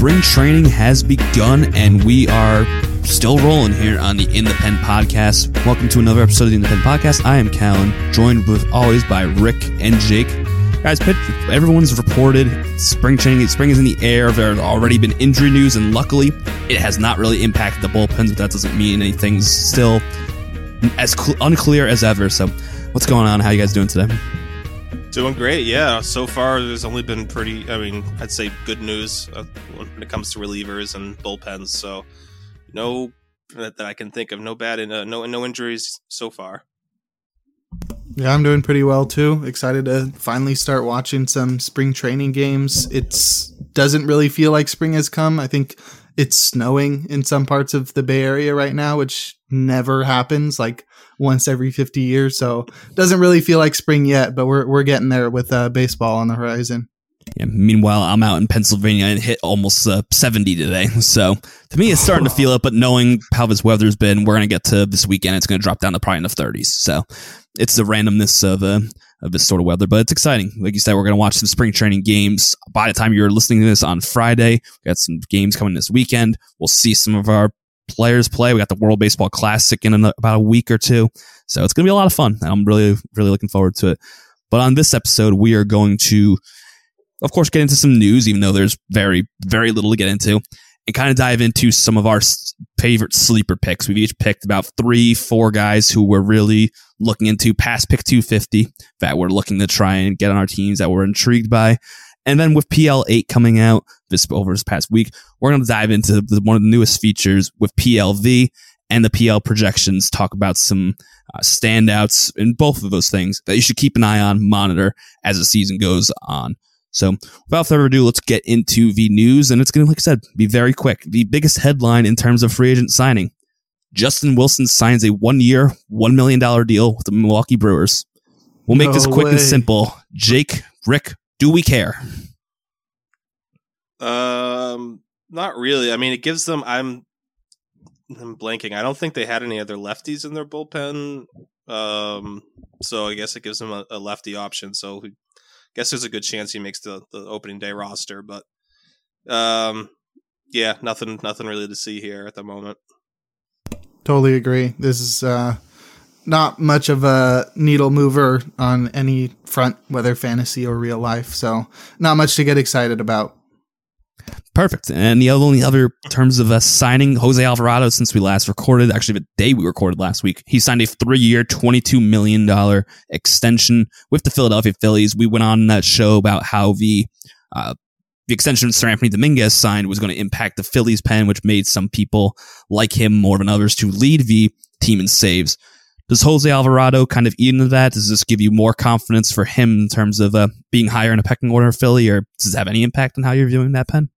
spring training has begun, and we are still rolling here on the In the Pen podcast. Welcome to another episode of the In the Pen podcast. I am Callan, joined with always by Rick and Jake. Guys, everyone's reported spring training. Spring is in the air. There have already been injury news, and luckily, it has not really impacted the bullpens, but that doesn't mean anything's still as unclear as ever. So, what's going on? How you guys doing today? Doing great, yeah. So far, there's only been I'd say good news when it comes to relievers and bullpens. So, no that I can think of, no injuries so far. Yeah, I'm doing pretty well too. Excited to finally start watching some spring training games. It doesn't really feel like spring has come. I think it's snowing in some parts of the Bay Area right now, which never happens, like once every 50 years. So it doesn't really feel like spring yet, but we're getting there with baseball on the horizon. Yeah, meanwhile, I'm out in Pennsylvania and hit almost 70 today. So to me, it's starting to feel it, but knowing how this weather's been, we're going to get to this weekend. It's going to drop down to probably in the 30s. So it's the randomness of this sort of weather, but it's exciting. Like you said, we're going to watch some spring training games. By the time you're listening to this on Friday, we got some games coming this weekend. We'll see some of our players play. We got the World Baseball Classic in about a week or two. So it's going to be a lot of fun. I'm really, really looking forward to it. But on this episode, we are going to, of course, get into some news, even though there's very, very little to get into, and kind of dive into some of our favorite sleeper picks. We've each picked about 3-4 guys who we're really looking into past pick 250 that we're looking to try and get on our teams that we're intrigued by. And then with PL8 coming out over this past week, we're going to dive into one of the newest features with PLV and the PL projections, talk about some standouts in both of those things that you should keep an eye on, monitor as the season goes on. So without further ado, let's get into the news, and it's going to, like I said, be very quick. The biggest headline in terms of free agent signing: Justin Wilson signs a 1-year, $1 million deal with the Milwaukee Brewers. We'll make this quick and simple. Jake, Rick, do we care? Not really. I mean, it gives them. I'm blanking. I don't think they had any other lefties in their bullpen. So I guess it gives them a lefty option. So I guess there's a good chance he makes the opening day roster. But yeah, nothing really to see here at the moment. Totally agree. This is not much of a needle mover on any front, whether fantasy or real life. So not much to get excited about. Perfect. And the only other terms of us signing, Jose Alvarado, since we last recorded, actually the day we recorded last week, he signed a 3-year, $22 million extension with the Philadelphia Phillies. We went on that show about how the extension Sir Anthony Dominguez signed was going to impact the Phillies pen, which made some people like him more than others to lead the team in saves. Does Jose Alvarado kind of eat into that? Does this give you more confidence for him in terms of being higher in a pecking order of Philly, or does it have any impact on how you're viewing that pen?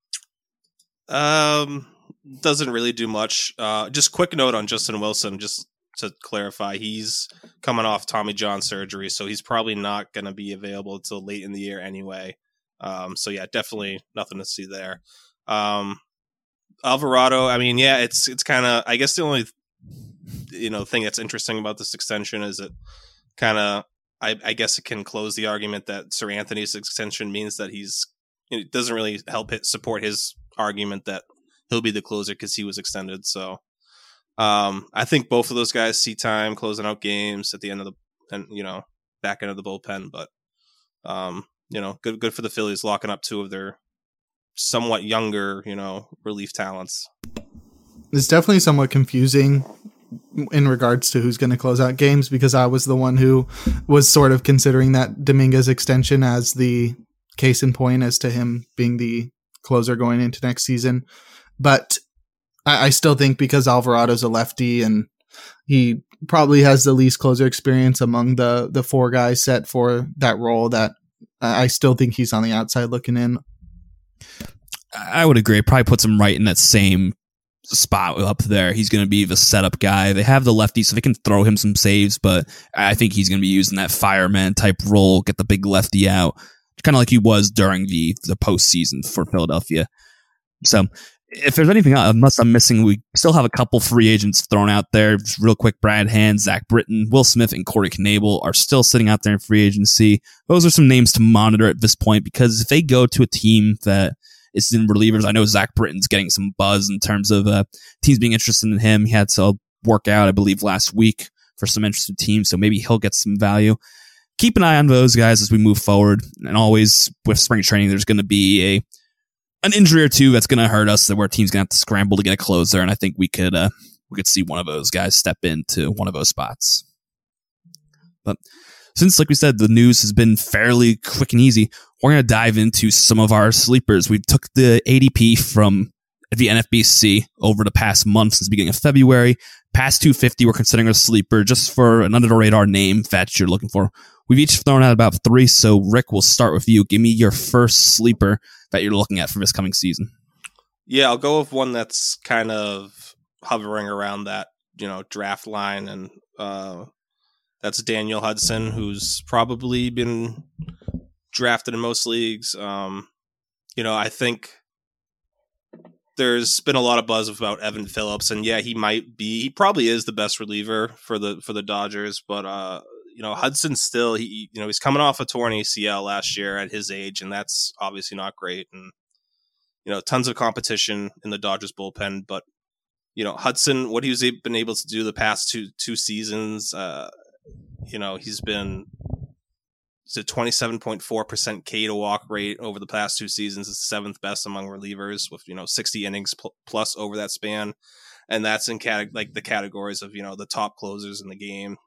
Doesn't really do much. Just quick note on Justin Wilson, just to clarify, he's coming off Tommy John surgery, so he's probably not going to be available until late in the year anyway. So yeah, definitely nothing to see there. Alvarado, I mean, yeah, it's kind of, I guess the only thing that's interesting about this extension is it kind of, I guess it can close the argument that Sir Anthony's extension means that it doesn't really help support his argument that he'll be the closer because he was extended. So I think both of those guys see time closing out games at the end of back end of the bullpen. But good for the Phillies locking up 2 of their somewhat younger relief talents. It's definitely somewhat confusing in regards to who's going to close out games, because I was the one who was sort of considering that Dominguez extension as the case in point as to him being the closer going into next season. But I still think because Alvarado's a lefty and he probably has the least closer experience among the 4 guys set for that role, that I still think he's on the outside looking in. I would agree. It probably puts him right in that same spot up there. He's going to be the setup guy. They have the lefty, so they can throw him some saves, but I think he's going to be using that fireman type role, get the big lefty out, kind of like he was during the postseason for Philadelphia. So if there's anything else, unless I'm missing, we still have a couple free agents thrown out there. Just real quick, Brad Hand, Zach Britton, Will Smith, and Corey Knebel are still sitting out there in free agency. Those are some names to monitor at this point, because if they go to a team that it's in relievers. I know Zach Britton's getting some buzz in terms of teams being interested in him. He had to work out, I believe, last week for some interested teams, so maybe he'll get some value. Keep an eye on those guys as we move forward. And always with spring training, there's going to be an injury or two that's going to hurt us, where teams going to have to scramble to get a closer. And I think we could see one of those guys step into one of those spots. But since, like we said, the news has been fairly quick and easy, we're going to dive into some of our sleepers. We took the ADP from the NFBC over the past month since the beginning of February. Past 250, we're considering a sleeper just for an under-the-radar name that you're looking for. We've each thrown out about 3, so Rick, we'll start with you. Give me your first sleeper that you're looking at for this coming season. Yeah, I'll go with one that's kind of hovering around that, draft line, and that's Daniel Hudson, who's probably been drafted in most leagues. I think there's been a lot of buzz about Evan Phillips, and yeah, he probably is the best reliever for the Dodgers, but Hudson still, he's coming off a torn ACL last year at his age, and that's obviously not great. And, tons of competition in the Dodgers bullpen, but, Hudson, what he's been able to do the past two seasons, he's been, it's a 27.4% K to walk rate over the past 2 seasons. It's 7th best among relievers with, 60 innings plus over that span. And that's in the categories of, the top closers in the game.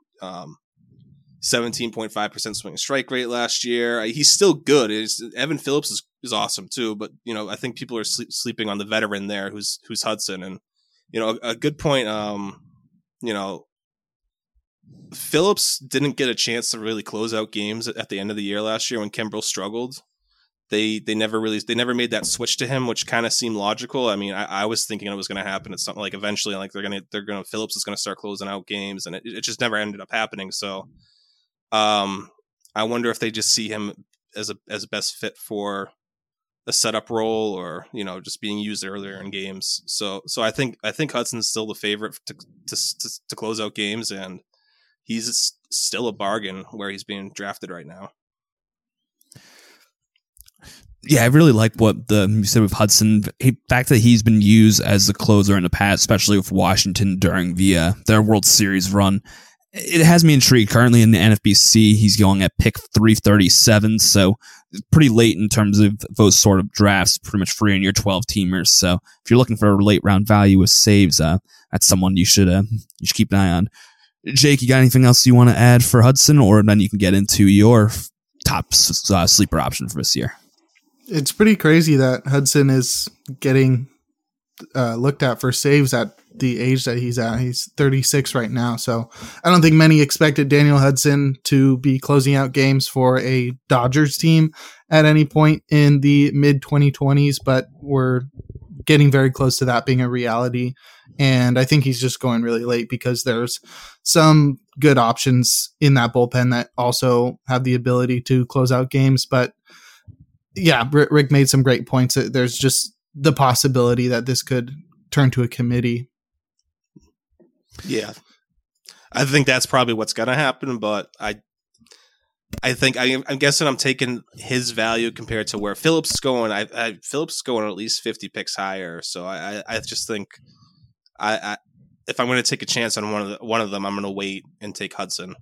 17.5% swing and strike rate last year. He's still good. Evan Phillips is awesome too, but I think people are sleeping on the veteran there, who's Hudson. And a good point. Phillips didn't get a chance to really close out games at the end of the year last year when Kimbrel struggled. They never made that switch to him, which kind of seemed logical. I mean, I was thinking it was going to happen at something like eventually, like Phillips is going to start closing out games, and it just never ended up happening. So. I wonder if they just see him as a best fit for a setup role, or just being used earlier in games. So I think Hudson's still the favorite to close out games, and he's still a bargain where he's being drafted right now. Yeah, I really like what you said with Hudson. The fact that he's been used as a closer in the past, especially with Washington during their World Series run. It has me intrigued. Currently in the NFBC, he's going at pick 337, so pretty late in terms of those sort of drafts, pretty much free in your 12-teamers. So if you're looking for a late round value with saves, that's someone you should keep an eye on. Jake, you got anything else you want to add for Hudson, or then you can get into your top sleeper option for this year? It's pretty crazy that Hudson is getting looked at for saves at the age that he's at. He's 36 right now, so I don't think many expected Daniel Hudson to be closing out games for a Dodgers team at any point in the mid 2020s, but we're getting very close to that being a reality. And I think he's just going really late because there's some good options in that bullpen that also have the ability to close out games. But yeah, Rick made some great points. There's just the possibility that this could turn to a committee. Yeah, I think that's probably what's going to happen, but I think I'm guessing I'm taking his value compared to where Phillips is going. Phillips is going at least 50 picks higher, so I just think if I'm going to take a chance on one of them, I'm going to wait and take Hudson.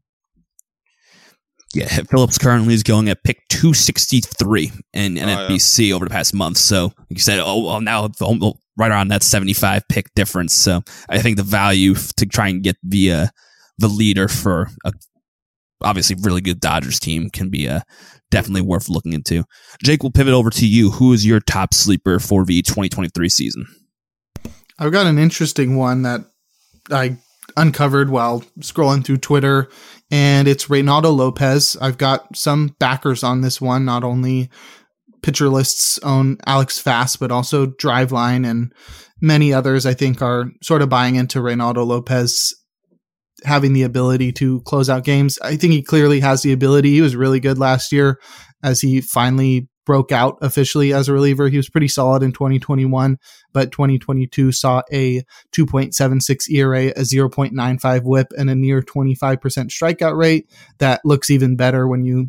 Yeah, Phillips currently is going at pick 263 in NFBC over the past month. So, like you said, now right around that 75 pick difference. So, I think the value to try and get the leader for a obviously really good Dodgers team can be definitely worth looking into. Jake, we'll pivot over to you. Who is your top sleeper for the 2023 season? I've got an interesting one that I uncovered while scrolling through Twitter, and it's Reynaldo Lopez. I've got some backers on this one, not only Pitcher List's own Alex Fast, but also Driveline and many others I think are sort of buying into Reynaldo Lopez having the ability to close out games. I think he clearly has the ability. He was really good last year as he finally broke out officially as a reliever. He was pretty solid in 2021, but 2022 saw a 2.76 ERA, a 0.95 whip, and a near 25% strikeout rate. That looks even better when you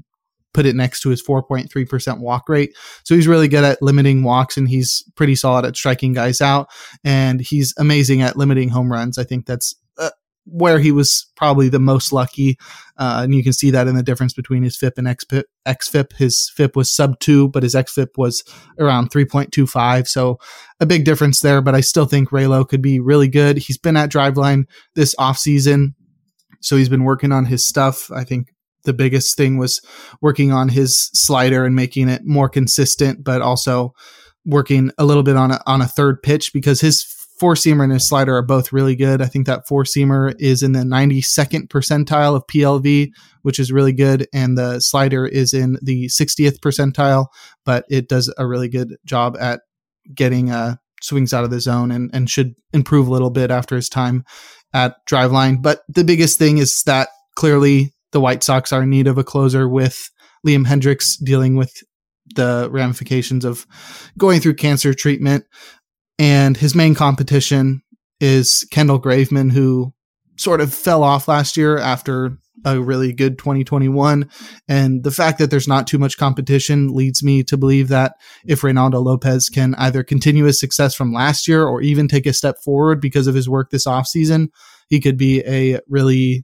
put it next to his 4.3% walk rate. So he's really good at limiting walks, and he's pretty solid at striking guys out. And he's amazing at limiting home runs. I think that's where he was probably the most lucky. And you can see that in the difference between his FIP and XFIP. His FIP was sub 2, but his XFIP was around 3.25. So a big difference there, but I still think Raylo could be really good. He's been at Driveline this offseason, so he's been working on his stuff. I think the biggest thing was working on his slider and making it more consistent, but also working a little bit on a third pitch, because his four-seamer and his slider are both really good. I think that four-seamer is in the 92nd percentile of PLV, which is really good, and the slider is in the 60th percentile, but it does a really good job at getting swings out of the zone and should improve a little bit after his time at Driveline. But the biggest thing is that clearly the White Sox are in need of a closer, with Liam Hendriks dealing with the ramifications of going through cancer treatment. And his main competition is Kendall Graveman, who sort of fell off last year after a really good 2021. And the fact that there's not too much competition leads me to believe that if Reynaldo Lopez can either continue his success from last year or even take a step forward because of his work this offseason, he could be a really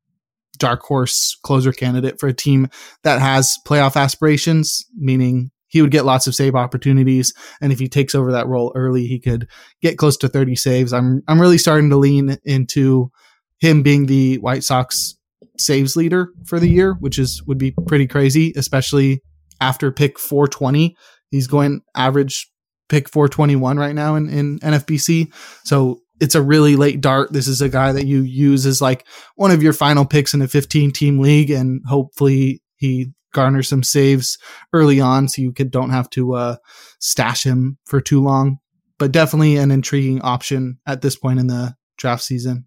dark horse closer candidate for a team that has playoff aspirations, meaning he would get lots of save opportunities. And if he takes over that role early, he could get close to 30 saves. I'm really starting to lean into him being the White Sox saves leader for the year, which would be pretty crazy, especially after pick 420. He's going average pick 421 right now in NFBC. So it's a really late dart. This is a guy that you use as like one of your final picks in a 15-team league, and hopefully he garners some saves early on so you don't have to stash him for too long. But definitely an intriguing option at this point in the draft season.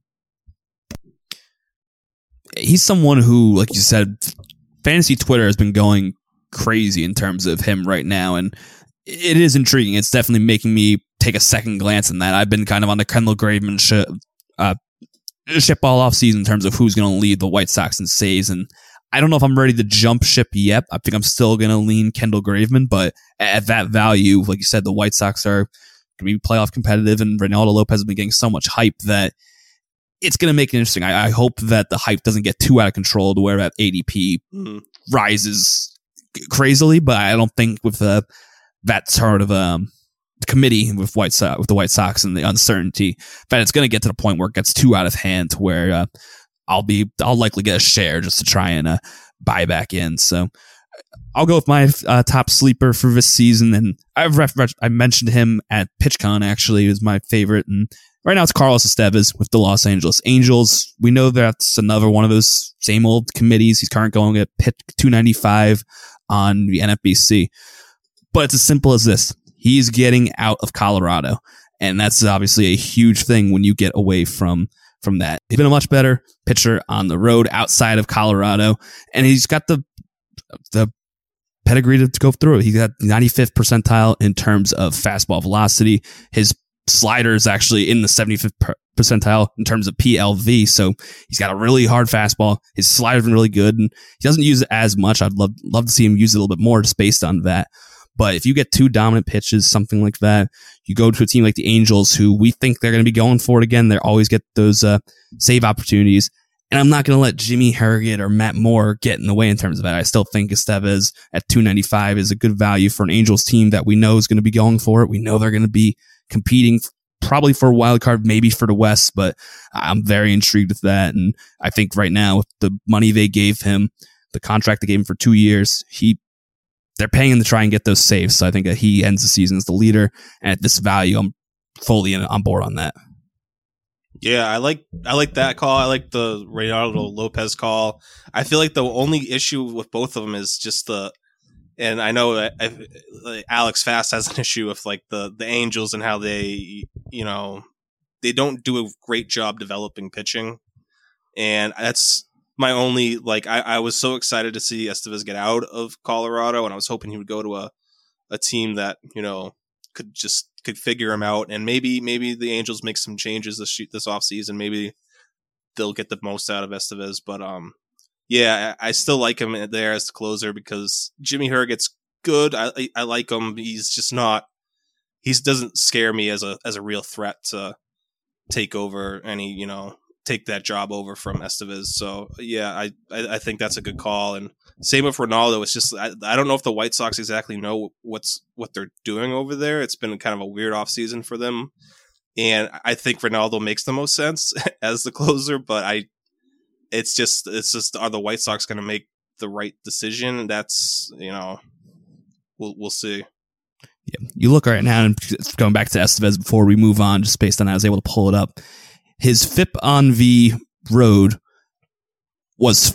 He's someone who, like you said, fantasy Twitter has been going crazy in terms of him right now, and it is intriguing. It's definitely making me take a second glance in that. I've been kind of on the Kendall Graveman ship all off season in terms of who's going to lead the White Sox in saves, and I don't know if I'm ready to jump ship yet. I think I'm still going to lean Kendall Graveman, but at that value, like you said, the White Sox are going to be playoff competitive, and Reynaldo Lopez has been getting so much hype that it's going to make it interesting. I hope that the hype doesn't get too out of control to where that ADP rises crazily, but I don't think with that sort of committee with the White Sox and the uncertainty that it's going to get to the point where it gets too out of hand to where I'll likely get a share just to try and buy back in. So I'll go with my top sleeper for this season, and I mentioned him at PitchCon. Actually, is my favorite, and right now it's Carlos Estevez with the Los Angeles Angels. We know that's another one of those same old committees. He's currently going at pick 295 on the NFBC, but it's as simple as this: he's getting out of Colorado, and that's obviously a huge thing when you get away from that. He's been a much better pitcher on the road outside of Colorado, and he's got the pedigree to go through it. He got 95th percentile in terms of fastball velocity. His slider is actually in the 75th percentile in terms of PLV, so he's got a really hard fastball. His slider's been really good, and he doesn't use it as much. I'd love to see him use it a little bit more just based on that. But if you get two dominant pitches, something like that, you go to a team like the Angels, who we think they're going to be going for it again. They always get those save opportunities. And I'm not going to let Jimmy Harrogate or Matt Moore get in the way in terms of that. I still think Estevez at 295 is a good value for an Angels team that we know is going to be going for it. We know they're going to be competing probably for a wild card, maybe for the West, but I'm very intrigued with that. And I think right now, with the money they gave him, the contract they gave him for 2 years, they're paying him to try and get those saves. So I think that he ends the season as the leader. And at this value, I'm fully on board on that. Yeah, I like that call. I like the Reynaldo Lopez call. I feel like the only issue with both of them is just and I know that Alex Fast has an issue with like the Angels and how they don't do a great job developing pitching. And that's my only, I was so excited to see Estevez get out of Colorado, and I was hoping he would go to a team that, could figure him out, and maybe the Angels make some changes this offseason. Maybe they'll get the most out of Estevez, but yeah, I still like him there as the closer because Jimmy Herget's good. I like him. He's just not. He doesn't scare me as a real threat to take over take that job over from Estevez. So yeah, I think that's a good call. And same with Ronaldo. It's just I don't know if the White Sox exactly know what they're doing over there. It's been kind of a weird offseason for them, and I think Ronaldo makes the most sense as the closer. But it's just are the White Sox going to make the right decision? That's we'll see. Yeah, you look right now, and going back to Estevez before we move on, just based on how I was able to pull it up, his FIP on the road was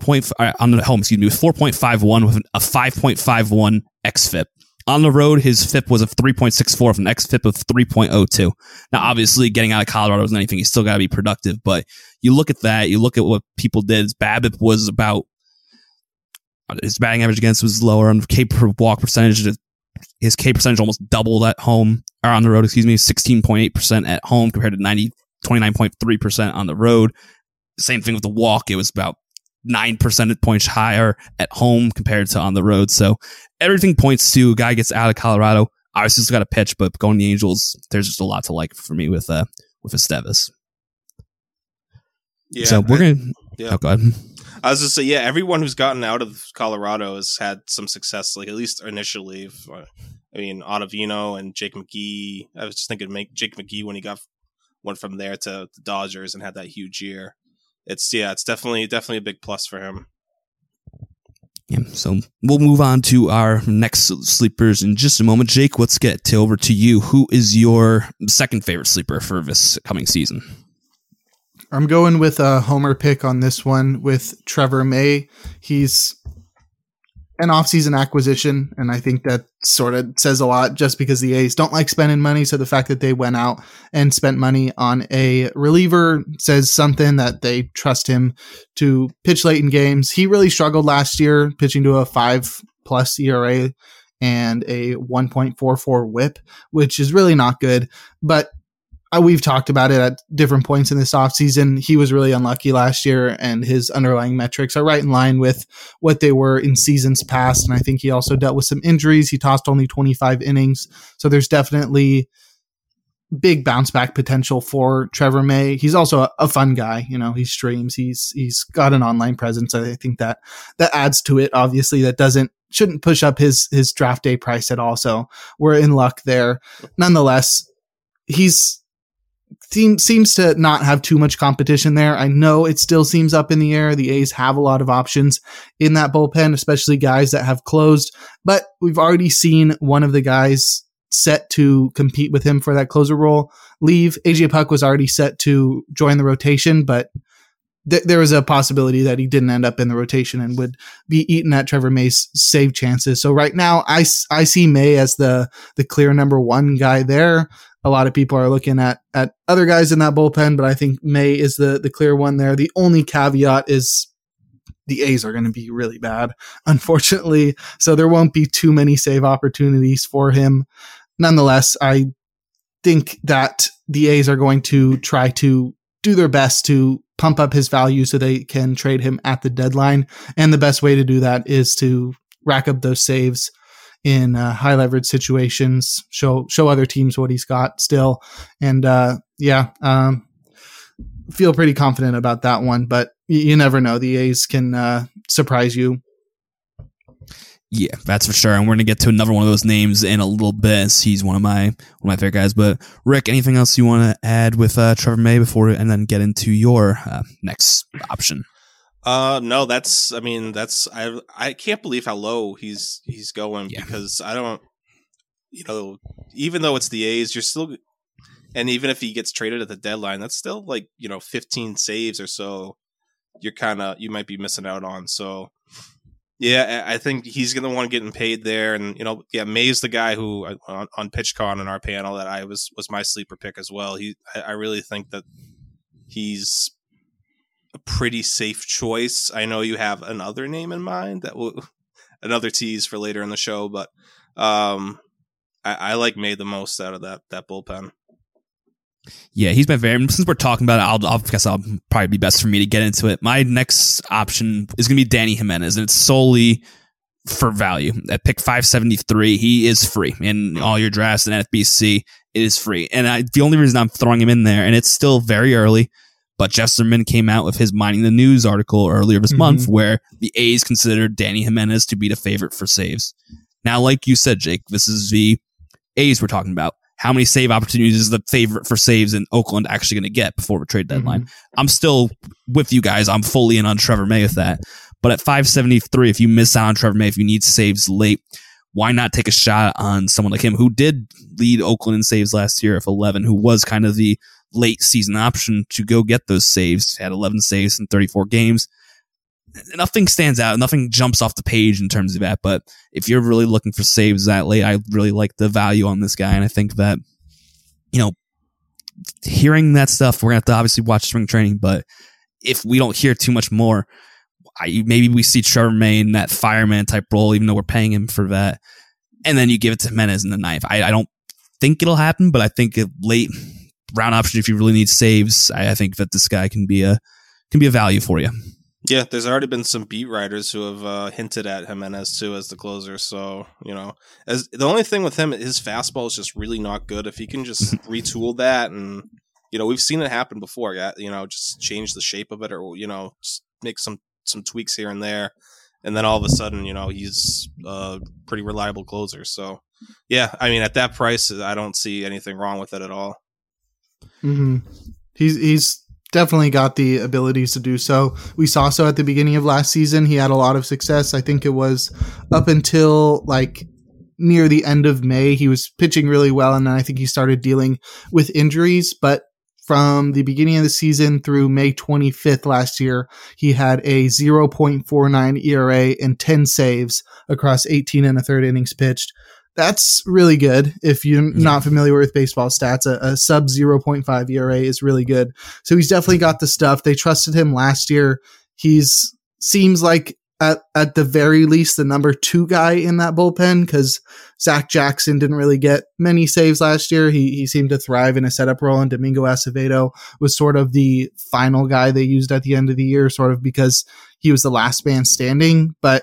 4.51 with a 5.51 xFIP. On the road, his FIP was a 3.64 with an xFIP of 3.02. Now, obviously, getting out of Colorado isn't anything. He's still got to be productive, but you look at that, you look at what people did. His BABIP was about, his batting average against was lower on K per walk percentage. His K percentage almost doubled at home, or on the road, 16.8% at home compared to 29.3% on the road. Same thing with the walk. It was about 9 percentage points higher at home compared to on the road. So everything points to a guy gets out of Colorado. Obviously, he's got a pitch, but going to the Angels, there's just a lot to like for me with Estevez. Yeah. So we're going to... Yeah. Oh, go ahead. I was just say, yeah, everyone who's gotten out of Colorado has had some success, like at least initially. Ottavino and Jake McGee. I was just thinking Jake McGee when he went from there to the Dodgers and had that huge year. It's definitely a big plus for him. Yeah, so we'll move on to our next sleepers in just a moment. Jake, let's get over to you. Who is your second favorite sleeper for this coming season? I'm going with a homer pick on this one with Trevor May. He's an offseason acquisition, and I think that sort of says a lot just because the A's don't like spending money. So the fact that they went out and spent money on a reliever says something that they trust him to pitch late in games. He really struggled last year pitching to a 5+ ERA and a 1.44 whip, which is really not good. But we've talked about it at different points in this offseason. He was really unlucky last year, and his underlying metrics are right in line with what they were in seasons past. And I think he also dealt with some injuries. He tossed only 25 innings. So there's definitely big bounce back potential for Trevor May. He's also a fun guy. He streams. He's got an online presence. I think that adds to it. Obviously, that shouldn't push up his draft day price at all. So we're in luck there. Nonetheless, seems to not have too much competition there. I know it still seems up in the air. The A's have a lot of options in that bullpen, especially guys that have closed, but we've already seen one of the guys set to compete with him for that closer role leave. AJ Puk was already set to join the rotation, but there was a possibility that he didn't end up in the rotation and would be eaten at Trevor May's save chances. So right now I see May as the clear number one guy there. A lot of people are looking at other guys in that bullpen, but I think May is the clear one there. The only caveat is the A's are going to be really bad, unfortunately. So there won't be too many save opportunities for him. Nonetheless, I think that the A's are going to try to do their best to pump up his value so they can trade him at the deadline. And the best way to do that is to rack up those saves in high leverage situations, show other teams what he's got still. And feel pretty confident about that one, but you never know. The A's can surprise you. Yeah, that's for sure. And we're going to get to another one of those names in a little bit. He's one of my favorite guys. But Rick, anything else you want to add with Trevor May and then get into your next option? No, I can't believe how low he's going because I don't, even though it's the A's, you're still, and even if he gets traded at the deadline, that's still 15 saves or so you might be missing out on. So yeah, I think he's going to want to get paid there. And, May's the guy who on PitchCon in our panel that I was my sleeper pick as well. I really think that he's a pretty safe choice. I know you have another name in mind another tease for later in the show, but I like May the most out of that bullpen. Yeah, he's been very. Since we're talking about it, I guess I'll probably be best for me to get into it. My next option is going to be Danny Jimenez, and it's solely for value. At pick 573, he is free in all your drafts and FBC. It is free, and the only reason I'm throwing him in there, and it's still very early, but Jeff Zimmerman came out with his Mining the News article earlier this month, where the A's considered Danny Jimenez to be the favorite for saves. Now, like you said, Jake, this is the A's we're talking about. How many save opportunities is the favorite for saves in Oakland actually going to get before the trade deadline? I'm still with you guys. I'm fully in on Trevor May with that. But at 573, if you miss out on Trevor May, if you need saves late, why not take a shot on someone like him who did lead Oakland in saves last year of 11, who was kind of the late season option to go get those saves, had 11 saves in 34 games. Nothing stands out. Nothing jumps off the page in terms of that. But if you're really looking for saves that late, I really like the value on this guy. And I think that, hearing that stuff, we're going to have to obviously watch spring training. But if we don't hear too much more, maybe we see Trevor May in that fireman type role, even though we're paying him for that. And then you give it to Jimenez in the ninth. I don't think it'll happen, but I think a late round option, if you really need saves, I think that this guy can be a value for you. Yeah, there's already been some beat writers who have hinted at Jimenez too as the closer. So, as the only thing with him, his fastball is just really not good. If he can just retool that, and we've seen it happen before. Yeah, just change the shape of it, or just make some tweaks here and there, and then all of a sudden, he's a pretty reliable closer. So, yeah, I mean, at that price, I don't see anything wrong with it at all. He's definitely got the abilities to do so. We saw so at the beginning of last season. He had a lot of success. I think it was up until near the end of May. He was pitching really well, and then I think he started dealing with injuries. But from the beginning of the season through May 25th last year, he had a 0.49 ERA and 10 saves across 18 and a third innings pitched. That's really good. If you're not familiar with baseball stats, a sub 0.5 ERA is really good. So he's definitely got the stuff. They trusted him last year. Seems like at the very least the number 2 guy in that bullpen, because Zach Jackson didn't really get many saves last year. He seemed to thrive in a setup role, and Domingo Acevedo was sort of the final guy they used at the end of the year, sort of because he was the last man standing. But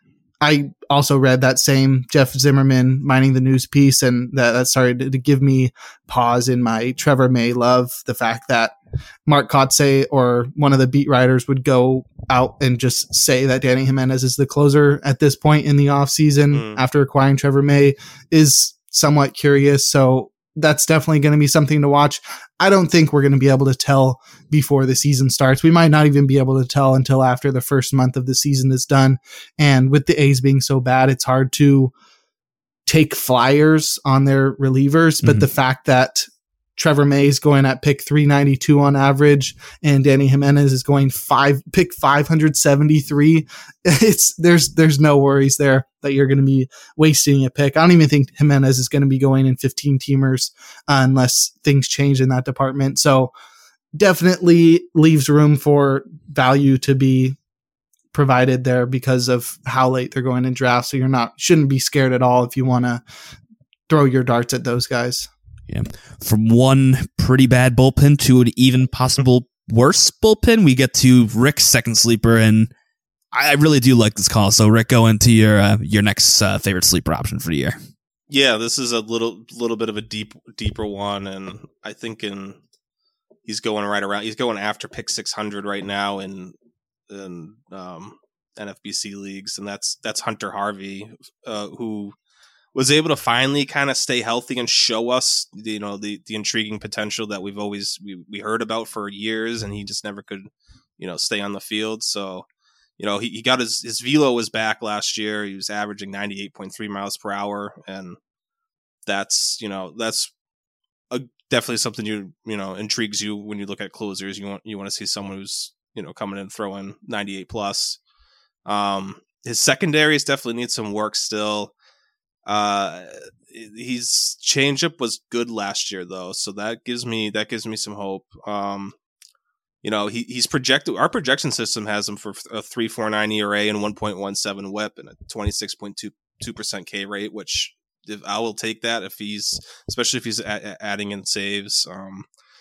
I also read that same Jeff Zimmerman Mining the News piece, and that started to give me pause in my Trevor May love. The fact that Mark Kotsay or one of the beat writers would go out and just say that Danny Jimenez is the closer at this point in the offseason after acquiring Trevor May is somewhat curious. So that's definitely going to be something to watch. I don't think we're going to be able to tell before the season starts. We might not even be able to tell until after the first month of the season is done. And with the A's being so bad, it's hard to take flyers on their relievers. But the fact that Trevor May is going at pick 392 on average, and Danny Jimenez is going pick 573. There's no worries there that you're going to be wasting a pick. I don't even think Jimenez is going to be going in 15 teamers unless things change in that department. So definitely leaves room for value to be provided there because of how late they're going in drafts. So shouldn't be scared at all if you want to throw your darts at those guys. Yeah. From one pretty bad bullpen to an even possible worse bullpen, we get to Rick's second sleeper, and I really do like this call. So, Rick, go into your next favorite sleeper option for the year. Yeah, this is a little bit of a deeper one, and I think he's going right around. He's going after pick 600 right now in NFBC leagues, and that's Hunter Harvey, who was able to finally kind of stay healthy and show us, the intriguing potential that we've always we heard about for years, and he just never could, stay on the field. So, he got his velo was back last year. He was averaging 98.3 miles per hour, and that's definitely something intrigues you when you look at closers. You want to see someone who's coming in throwing 98 plus. His secondaries definitely need some work still. His changeup was good last year though, so that gives me some hope. He's projected. Our projection system has him for a 3.49 ERA and 1.17 WHIP and a 26.22% K rate, which I will take that especially if he's adding in saves.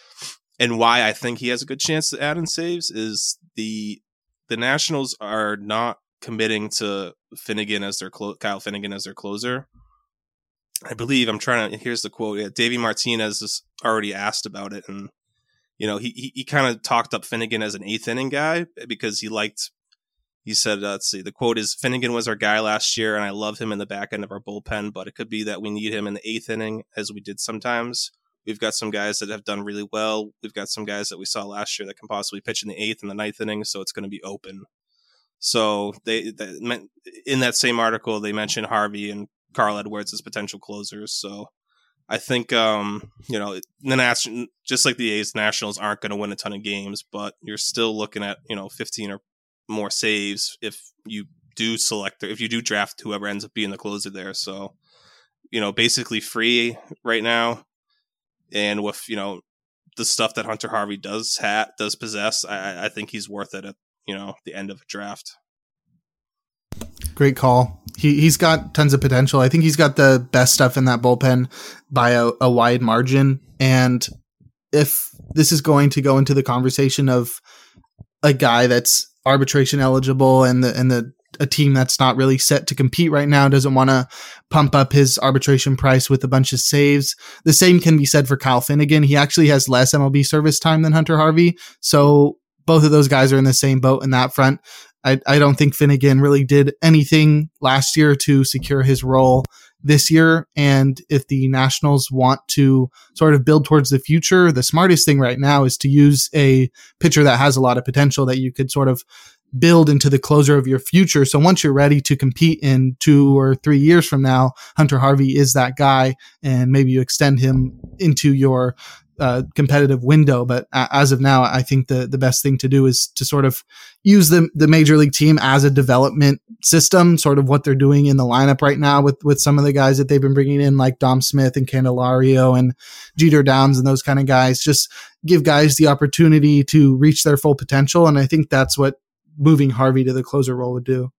and why I think he has a good chance to add in saves is the Nationals are not committing to Finnegan as their Kyle Finnegan as their closer. I believe here's the quote. Yeah, Davey Martinez has already asked about it, and he kind of talked up Finnegan as an 8th inning guy because he said, let's see, the quote is, Finnegan was our guy last year and I love him in the back end of our bullpen, but it could be that we need him in the 8th inning as we did sometimes. We've got some guys that have done really well. We've got some guys that we saw last year that can possibly pitch in the 8th and the 9th inning, so it's going to be open. So in that same article, they mentioned Harvey and Carl Edwards as potential closers. So I think, the just like the A's, Nationals aren't going to win a ton of games, but you're still looking at, 15 or more saves if you do draft whoever ends up being the closer there. So, basically free right now. And with, the stuff that Hunter Harvey does possess, I think he's worth it at, the end of a draft. Great call. He's got tons of potential. I think he's got the best stuff in that bullpen by a wide margin. And if this is going to go into the conversation of a guy that's arbitration eligible and a team that's not really set to compete right now doesn't want to pump up his arbitration price with a bunch of saves, the same can be said for Kyle Finnegan. He actually has less MLB service time than Hunter Harvey. So both of those guys are in the same boat in that front. I don't think Finnegan really did anything last year to secure his role this year. And if the Nationals want to sort of build towards the future, the smartest thing right now is to use a pitcher that has a lot of potential that you could sort of build into the closer of your future. So once you're ready to compete in 2 or 3 years from now, Hunter Harvey is that guy, and maybe you extend him into your competitive window. But as of now, I think the best thing to do is to sort of use the major league team as a development system, sort of what they're doing in the lineup right now with some of the guys that they've been bringing in, like Dom Smith and Candelario and Jeter Downs and those kind of guys. Just give guys the opportunity to reach their full potential. And I think that's what moving Harvey to the closer role would do.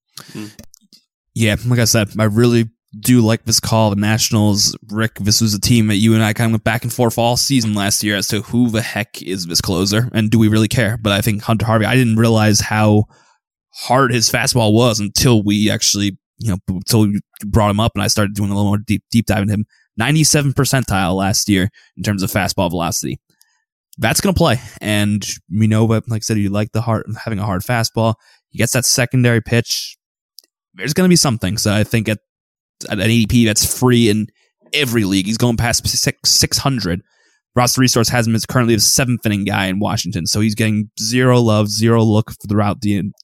Yeah, like I said, I really do like this call. The Nationals, Rick, this was a team that you and I kind of went back and forth all season last year as to who the heck is this closer and do we really care? But I think Hunter Harvey, I didn't realize how hard his fastball was until we actually, until you brought him up and I started doing a little more deep dive into him. 97th percentile last year in terms of fastball velocity. That's going to play. And we know that, like I said, you like having a hard fastball. He gets that secondary pitch. There's going to be something. So I think at an ADP that's free in every league, he's going past 600. Roster Resource has him as currently the 7th inning guy in Washington. So he's getting zero love, zero look throughout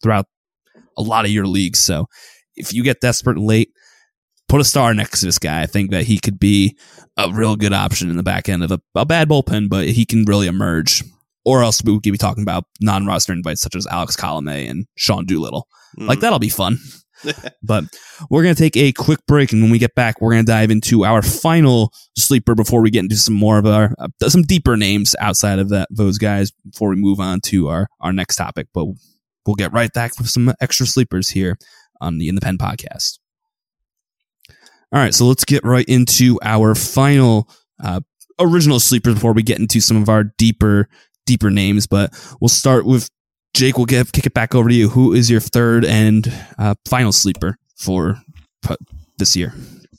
a lot of your leagues. So if you get desperate late, put a star next to this guy. I think that he could be a real good option in the back end of a bad bullpen, but he can really emerge. Or else we could be talking about non-roster invites such as Alex Colomé and Sean Doolittle. Like, that'll be fun. But we're going to take a quick break, and when we get back, we're going to dive into our final sleeper before we get into some more of some deeper names outside of those guys before we move on to our next topic. But we'll get right back with some extra sleepers here on the In the Pen podcast. All right, so let's get right into our final original sleepers before we get into some of our deeper names. But we'll start with Jake. We'll kick it back over to you. Who is your third and final sleeper for this year?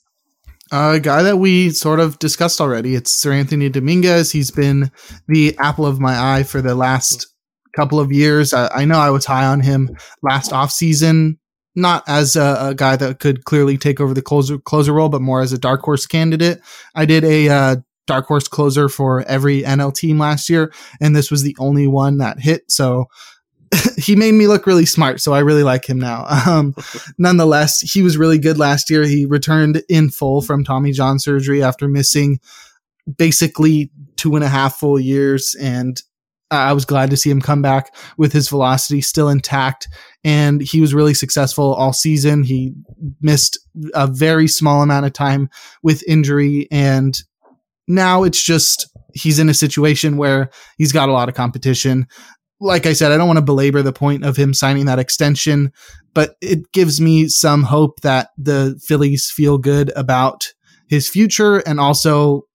A guy that we sort of discussed already. It's Seranthony Dominguez. He's been the apple of my eye for the last couple of years. I know I was high on him last offseason, not as a guy that could clearly take over the closer role, but more as a dark horse candidate. I did a dark horse closer for every NL team last year, and this was the only one that hit. So he made me look really smart. So I really like him now. Nonetheless, he was really good last year. He returned in full from Tommy John surgery after missing basically 2.5 full years. And I was glad to see him come back with his velocity still intact. And he was really successful all season. He missed a very small amount of time with injury. And now it's just, he's in a situation where he's got a lot of competition. Like I said, I don't want to belabor the point of him signing that extension, but it gives me some hope that the Phillies feel good about his future and also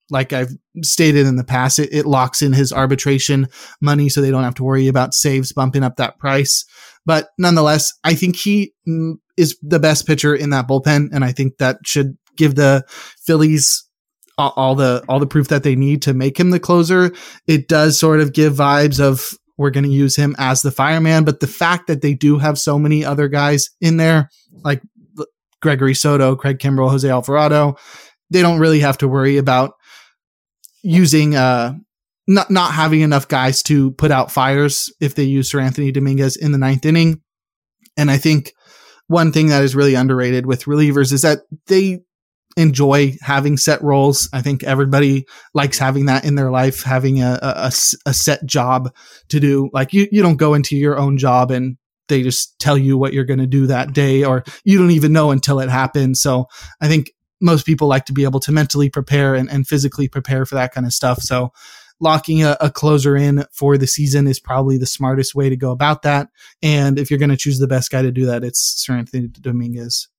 like I've stated in the past, it locks in his arbitration money so they don't have to worry about saves bumping up that price. But nonetheless, I think he is the best pitcher in that bullpen. And I think that should give the Phillies all the proof that they need to make him the closer. It does sort of give vibes of we're going to use him as the fireman. But the fact that they do have so many other guys in there, like Gregory Soto, Craig Kimbrell, Jose Alvarado, they don't really have to worry about using not having enough guys to put out fires if they use Seranthony Dominguez in the 9th inning. And I think one thing that is really underrated with relievers is that they enjoy having set roles. I think everybody likes having that in their life, having a set job to do. Like you don't go into your own job and they just tell you what you're going to do that day, or you don't even know until it happens. So I think most people like to be able to mentally prepare and physically prepare for that kind of stuff. So locking a closer in for the season is probably the smartest way to go about that. And if you're going to choose the best guy to do that, it's Seranthony Dominguez.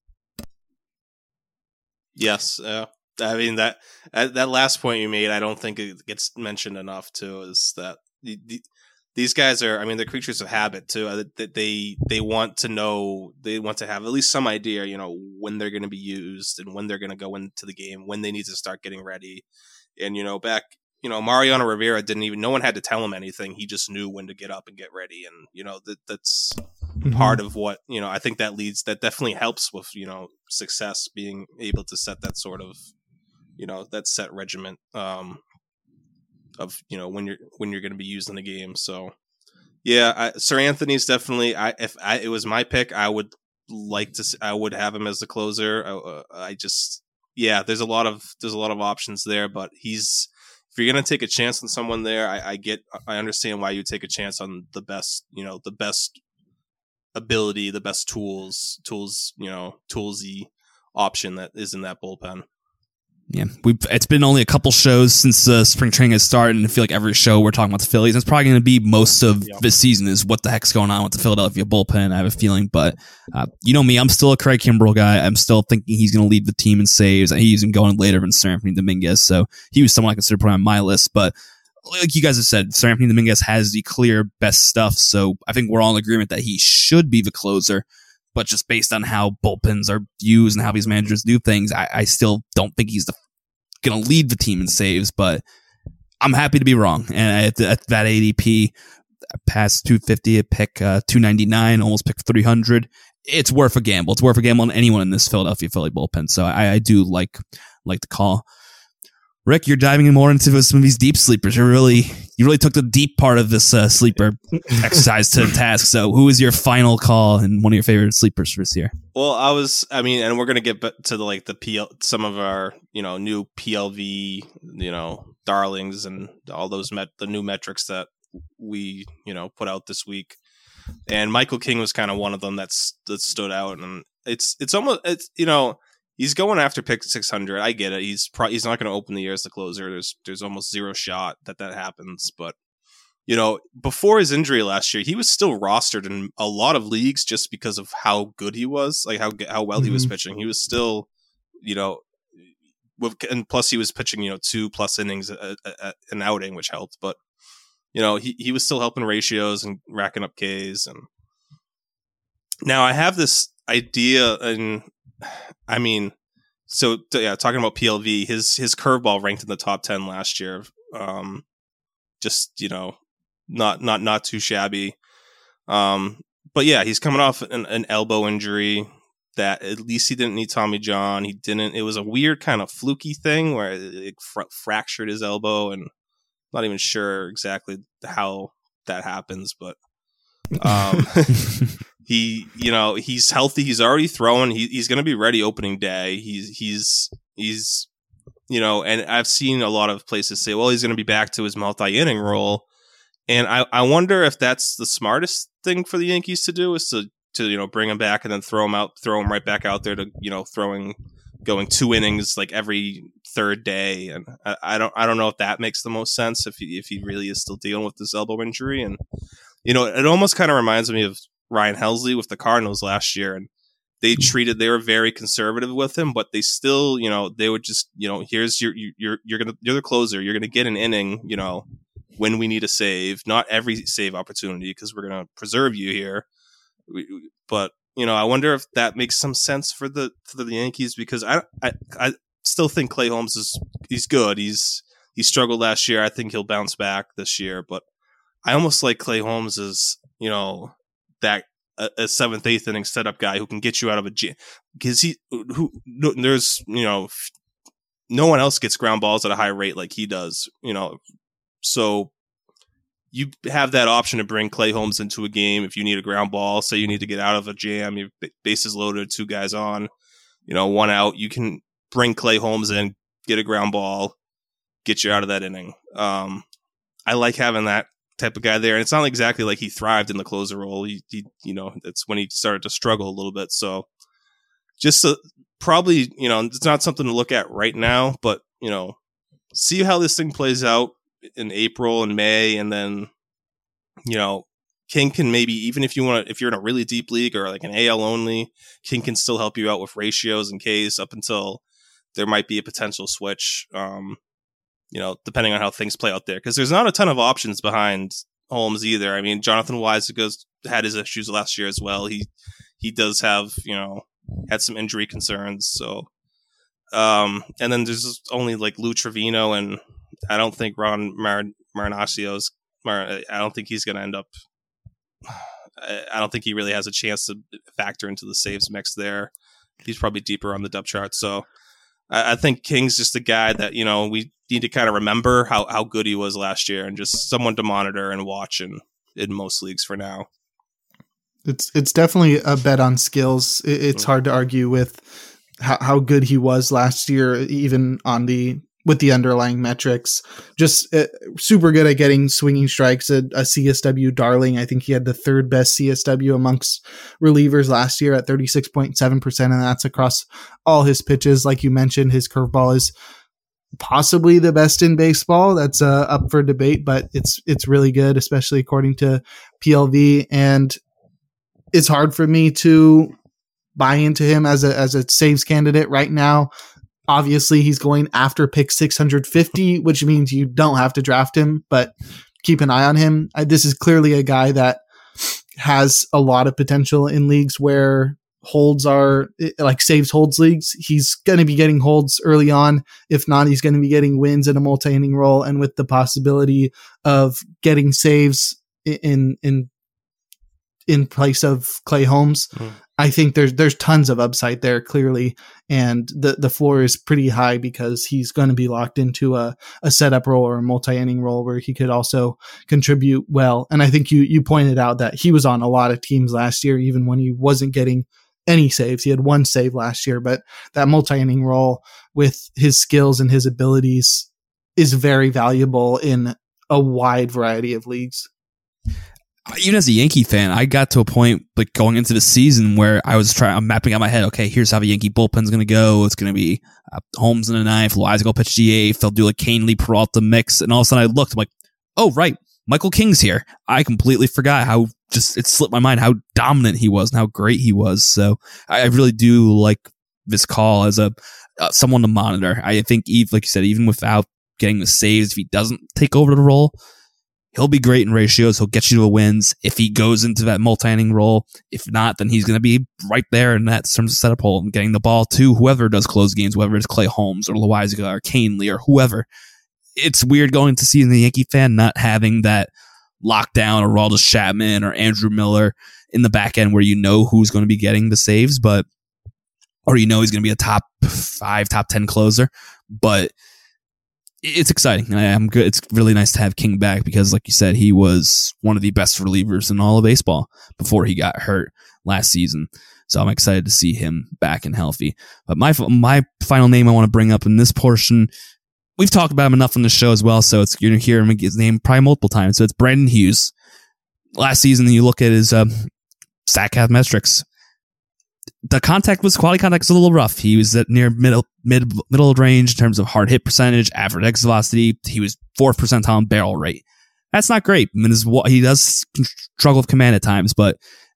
Yes. I mean, that last point you made, I don't think it gets mentioned enough too, is that these guys are, I mean, they're creatures of habit too. They want to know, they want to have at least some idea, when they're going to be used and when they're going to go into the game, when they need to start getting ready. And, Mariano Rivera no one had to tell him anything. He just knew when to get up and get ready. And, that's part of what, I think that definitely helps with, success, being able to set that sort of, that set regiment, of when you're going to be used in the game. So yeah, Seranthony's definitely, if it was my pick, I would have him as the closer. There's a lot of options there, but if you're going to take a chance on someone there, I understand why you take a chance on the best ability, the best toolsy option that is in that bullpen. Yeah, it's been only a couple shows since spring training has started, and I feel like every show we're talking about the Phillies. It's probably going to be most of this season is what the heck's going on with the Philadelphia bullpen. I have a feeling, but me, I'm still a Craig Kimbrell guy. I'm still thinking he's going to lead the team in saves. He's even going later than Seranthony Dominguez, so he was someone I consider putting on my list. But like you guys have said, Seranthony Dominguez has the clear best stuff, so I think we're all in agreement that he should be the closer. But just based on how bullpens are used and how these managers do things, I still don't think he's going to lead the team in saves. But I'm happy to be wrong. And at that ADP, past 250, I pick 299, almost pick 300. It's worth a gamble. It's worth a gamble on anyone in this Philadelphia Philly bullpen. So I do like the call. Rick, you're diving more into some of these deep sleepers. You really took the deep part of this sleeper exercise to task. So who is your final call and one of your favorite sleepers for this year? Well, and we're going to get to some of our, new PLV, darlings and all those the new metrics that we, put out this week. And Michael King was kind of one of them that stood out. And it's almost, he's going after pick 600. I get it. He's not going to open the year as the closer. There's almost zero shot that happens. But before his injury last year, he was still rostered in a lot of leagues just because of how good he was, like how well he was pitching. He was still, and plus he was pitching 2+ innings an outing, which helped. But he was still helping ratios and racking up Ks. And now I have this idea and. I mean, talking about PLV, his curveball ranked in the top 10 last year. Not too shabby. But yeah, he's coming off an elbow injury that at least he didn't need Tommy John. It was a weird kind of fluky thing where it fractured his elbow, and not even sure exactly how that happens, but he's healthy. He's already throwing. He's going to be ready opening day. He's and I've seen a lot of places say, well, he's going to be back to his multi-inning role. And I wonder if that's the smartest thing for the Yankees to do, is to bring him back and then throw him right back out there to, going 2 innings like every third day. And I don't know if that makes the most sense if he really is still dealing with this elbow injury. And, it almost kind of reminds me of Ryan Helsley with the Cardinals last year. And they were very conservative with him, but they still, they would just, here's you're the closer. You're going to get an inning, when we need a save, not every save opportunity, because we're going to preserve you here. But, I wonder if that makes some sense for the Yankees, because I still think Clay Holmes he's good. He struggled last year. I think he'll bounce back this year, but I almost like Clay Holmes as, that a 7th, 8th inning setup guy who can get you out of a jam, because there's, no one else gets ground balls at a high rate like he does, so you have that option to bring Clay Holmes into a game if you need a ground ball. Say you need to get out of a jam, your bases loaded, 2 guys on, 1 out. You can bring Clay Holmes in, get a ground ball, get you out of that inning. I like having that type of guy there, and it's not exactly like he thrived in the closer role. He that's when he started to struggle a little bit. So just probably, it's not something to look at right now, but see how this thing plays out in April and May, and then King can maybe, even if you're in a really deep league or like an AL only, King can still help you out with ratios in case, up until there might be a potential switch. Depending on how things play out there, because there's not a ton of options behind Holmes either. I mean, Jonathan Wise had his issues last year as well. He does have, had some injury concerns. So, and then there's only like Lou Trevino, and I don't think Ron Marinacio's. I don't think he's going to end up. I don't think he really has a chance to factor into the saves mix there. He's probably deeper on the depth chart. So I think King's just a guy that, we need to kind of remember how good he was last year, and just someone to monitor and watch in most leagues for now. It's definitely a bet on skills. It's hard to argue with how good he was last year, even with the underlying metrics. Just super good at getting swinging strikes, a CSW darling. I think he had the 3rd best CSW amongst relievers last year at 36.7%, and that's across all his pitches. Like you mentioned, his curveball is possibly the best in baseball. That's up for debate, but it's really good, especially according to PLV. And it's hard for me to buy into him as a saves candidate right now. Obviously, he's going after pick 650, which means you don't have to draft him, but keep an eye on him. This is clearly a guy that has a lot of potential in leagues where holds are like saves holds leagues. He's going to be getting holds early on. If not, he's going to be getting wins in a multi-inning role, and with the possibility of getting saves in place of Clay Holmes. I think there's tons of upside there, clearly, and the floor is pretty high because he's going to be locked into a setup role or a multi-inning role where he could also contribute well. And I think you pointed out that he was on a lot of teams last year, even when he wasn't getting any saves. He had 1 save last year, but that multi-inning role with his skills and his abilities is very valuable in a wide variety of leagues. Even as a Yankee fan, I got to a point like going into the season where I'm mapping out my head. Okay, here's how the Yankee bullpen's going to go. It's going to be Holmes in the 9th, Loaiza will pitch the 8th. They'll do a Canely Peralta mix, and all of a sudden I looked. I'm like, oh right, Michael King's here. I completely forgot how it slipped my mind how dominant he was and how great he was. So I really do like this call as a someone to monitor. I think, like you said, even without getting the saves, if he doesn't take over the role, he'll be great in ratios. He'll get you to wins if he goes into that multi-inning role. If not, then he's going to be right there in that terms of setup hole and getting the ball to whoever does close games, whether it's Clay Holmes or Loaiza or Canely or whoever. It's weird going to see the Yankee fan not having that lockdown or Aroldis Chapman or Andrew Miller in the back end where you know who's going to be getting the saves, or you know he's going to be a top 5, top 10 closer. But it's exciting. I'm good. It's really nice to have King back because, like you said, he was one of the best relievers in all of baseball before he got hurt last season. So I'm excited to see him back and healthy. But my final name I want to bring up in this portion, we've talked about him enough on the show as well, so you're going to hear him his name probably multiple times. So it's Brandon Hughes. Last season, you look at his StatCast metrics. The quality contact was a little rough. He was at near middle range in terms of hard hit percentage, average exit velocity. He was 4th percentile in barrel rate. That's not great. I mean, he does struggle with command at times, but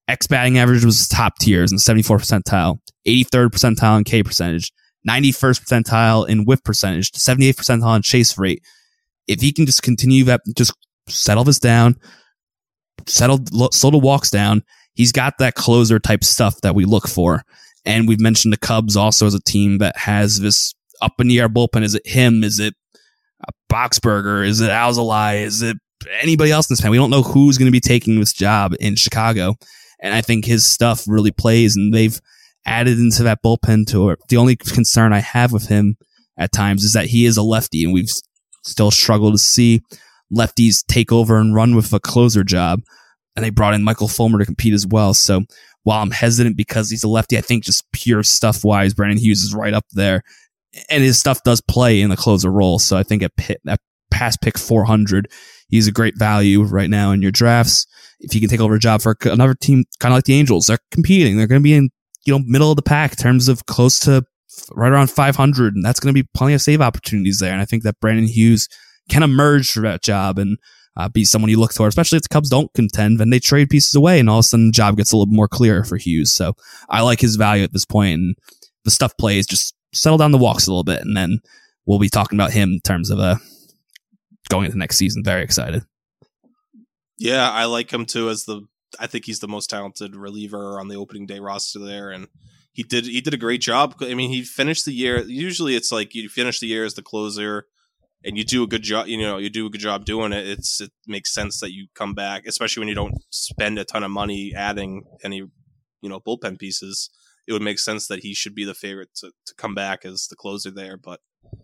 X batting average was top tiers in 74th percentile, 83rd percentile in K percentage, 91st percentile in whiff percentage, 78th percentile in chase rate. If he can just continue that, just settle this down, slow the walks down, he's got that closer type stuff that we look for. And we've mentioned the Cubs also as a team that has this up in the air bullpen. Is it him? Is it Boxberger? Is it Alzolay? Is it anybody else in this pen? We don't know who's going to be taking this job in Chicago. And I think his stuff really plays, and they've added into that bullpen to it. The only concern I have with him at times is that he is a lefty, and we've still struggled to see lefties take over and run with a closer job. And they brought in Michael Fulmer to compete as well. So while I'm hesitant because he's a lefty, I think just pure stuff-wise, Brandon Hughes is right up there. And his stuff does play in the closer role. So I think at past pick 400, he's a great value right now in your drafts. If he can take over a job for another team, kind of like the Angels, they're competing. They're going to be in, middle of the pack in terms of close to right around 500. And that's going to be plenty of save opportunities there. And I think that Brandon Hughes can emerge for that job and be someone you look toward, especially if the Cubs don't contend, then they trade pieces away and all of a sudden the job gets a little more clear for Hughes. So I like his value at this point, and the stuff plays, just settle down the walks a little bit, and then we'll be talking about him in terms of going into next season. Very excited. Yeah, I like him too I think he's the most talented reliever on the opening day roster there, and he did a great job. I mean, he finished the year. Usually it's like you finish the year as the closer and you do a good job, you do a good job doing it. It makes sense that you come back, especially when you don't spend a ton of money adding any, bullpen pieces. It would make sense that he should be the favorite to come back as the closer there. But,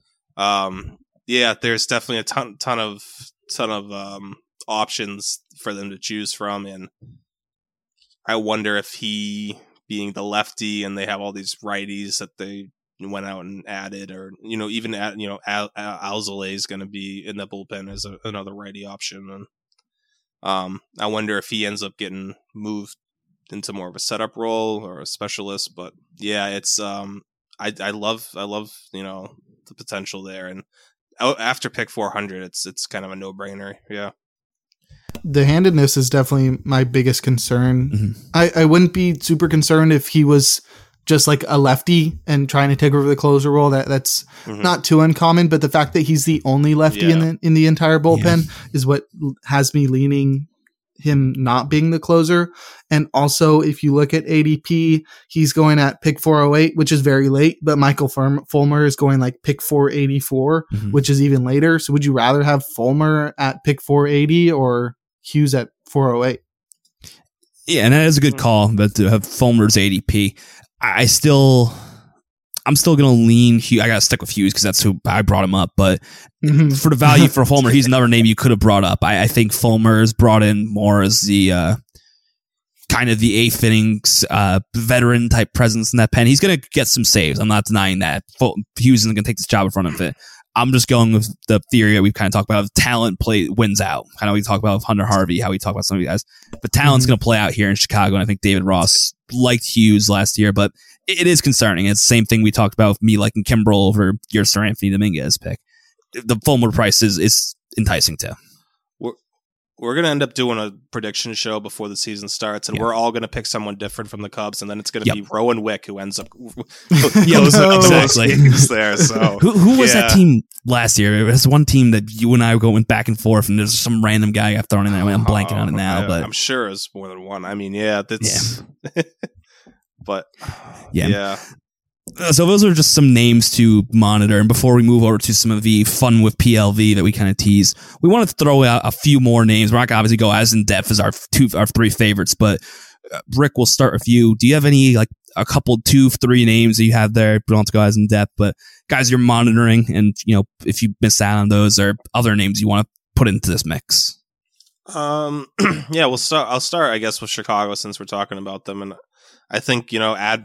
yeah, there's definitely a ton of options for them to choose from. And I wonder if he, being the lefty, and they have all these righties that they went out and added, or even Alzolay is going to be in the bullpen as another righty option, and I wonder if he ends up getting moved into more of a setup role or a specialist. But yeah, it's I love the potential there, and after pick 400, it's kind of a no brainer. Yeah. The handedness is definitely my biggest concern. Mm-hmm. I wouldn't be super concerned if he was just like a lefty and trying to take over the closer role. That's not too uncommon, but the fact that he's the only lefty in the entire bullpen is what has me leaning him not being the closer. And also, if you look at ADP, he's going at pick 408, which is very late, but Michael Fulmer is going like pick 484, which is even later. So would you rather have Fulmer at pick 480 or Hughes at 408? Yeah, and that is a good call, but to have Fulmer's ADP, I'm still going to lean Hughes. I got to stick with Hughes because that's who I brought him up. But for the value for Fulmer, he's another name you could have brought up. I think Fulmer is brought in more as the kind of the eighth innings veteran type presence in that pen. He's going to get some saves. I'm not denying that. Hughes isn't going to take this job in front of it. I'm just going with the theory that we've kind of talked about of talent wins out. Kind of we talk about with Hunter Harvey, how we talk about some of you guys. But talent's going to play out here in Chicago, and I think David Ross liked Hughes last year, but it is concerning. It's the same thing we talked about with me liking Kimbrel over your Sir Anthony Dominguez pick. The Fulmer price is enticing too. We're going to end up doing a prediction show before the season starts, and we're all going to pick someone different from the Cubs, and then it's going to be Rowan Wick who ends up exactly there. So who was that team last year? It was one team that you and I went back and forth, and there's some random guy I've thrown in there. I'm blanking on it now, but I'm sure it's more than one. I mean, that's but yeah. So those are just some names to monitor. And before we move over to some of the fun with PLV that we kind of tease, we want to throw out a few more names. We're not going to obviously go as in depth as our three favorites, but Rick, we'll start with you. Do you have any, like a couple, 2-3 names that you have there? We don't have to go as in depth, but guys you're monitoring, and if you miss out on those, or other names you want to put into this mix. I'll start I guess with Chicago, since we're talking about them, and I think Adbert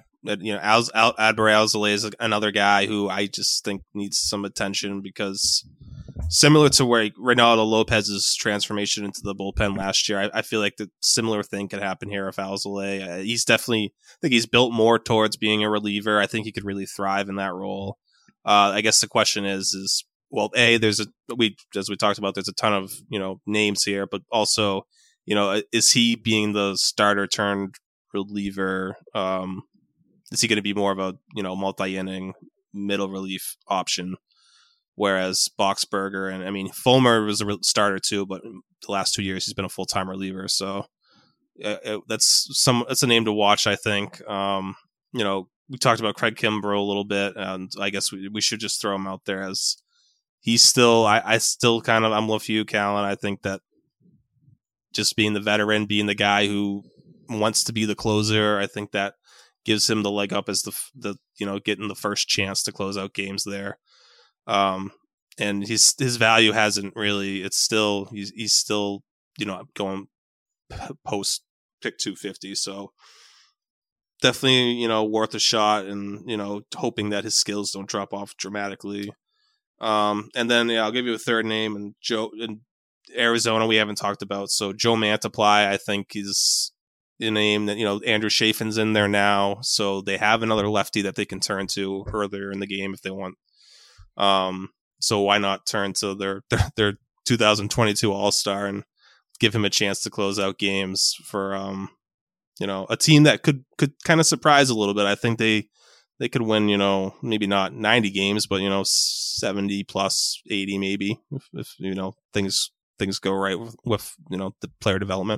Alzolay is another guy who I just think needs some attention, because similar to where Reynaldo Lopez's transformation into the bullpen last year, I feel like the similar thing could happen here with Alzolay. He's definitely, I think he's built more towards being a reliever. I think he could really thrive in that role. I guess the question is well, as we talked about, there's a ton of names here, but also is he being the starter turned reliever? Is he going to be more of a multi-inning middle relief option? Whereas Boxberger and I mean Fulmer was a starter too, but the last 2 years he's been a full-time reliever. So that's a name to watch. I think. We talked about Craig Kimbrell a little bit, and I guess we should just throw him out there as he's still. I still kind of I'm with you, Callan. I think that just being the veteran, being the guy who wants to be the closer, I think that gives him the leg up as the getting the first chance to close out games there. And his value hasn't really. It's still he's still going post pick 250. So. Definitely, worth a shot, and hoping that his skills don't drop off dramatically. And then I'll give you a third name, and Joe in Arizona we haven't talked about. So Joe Mantiply, I think is a name that Andrew Chafin's in there now, so they have another lefty that they can turn to earlier in the game if they want. So why not turn to their 2022 All-Star and give him a chance to close out games for a team that could kind of surprise a little bit. I think they could win, maybe not 90 games, but 70 plus 80 maybe if things go right with the player development.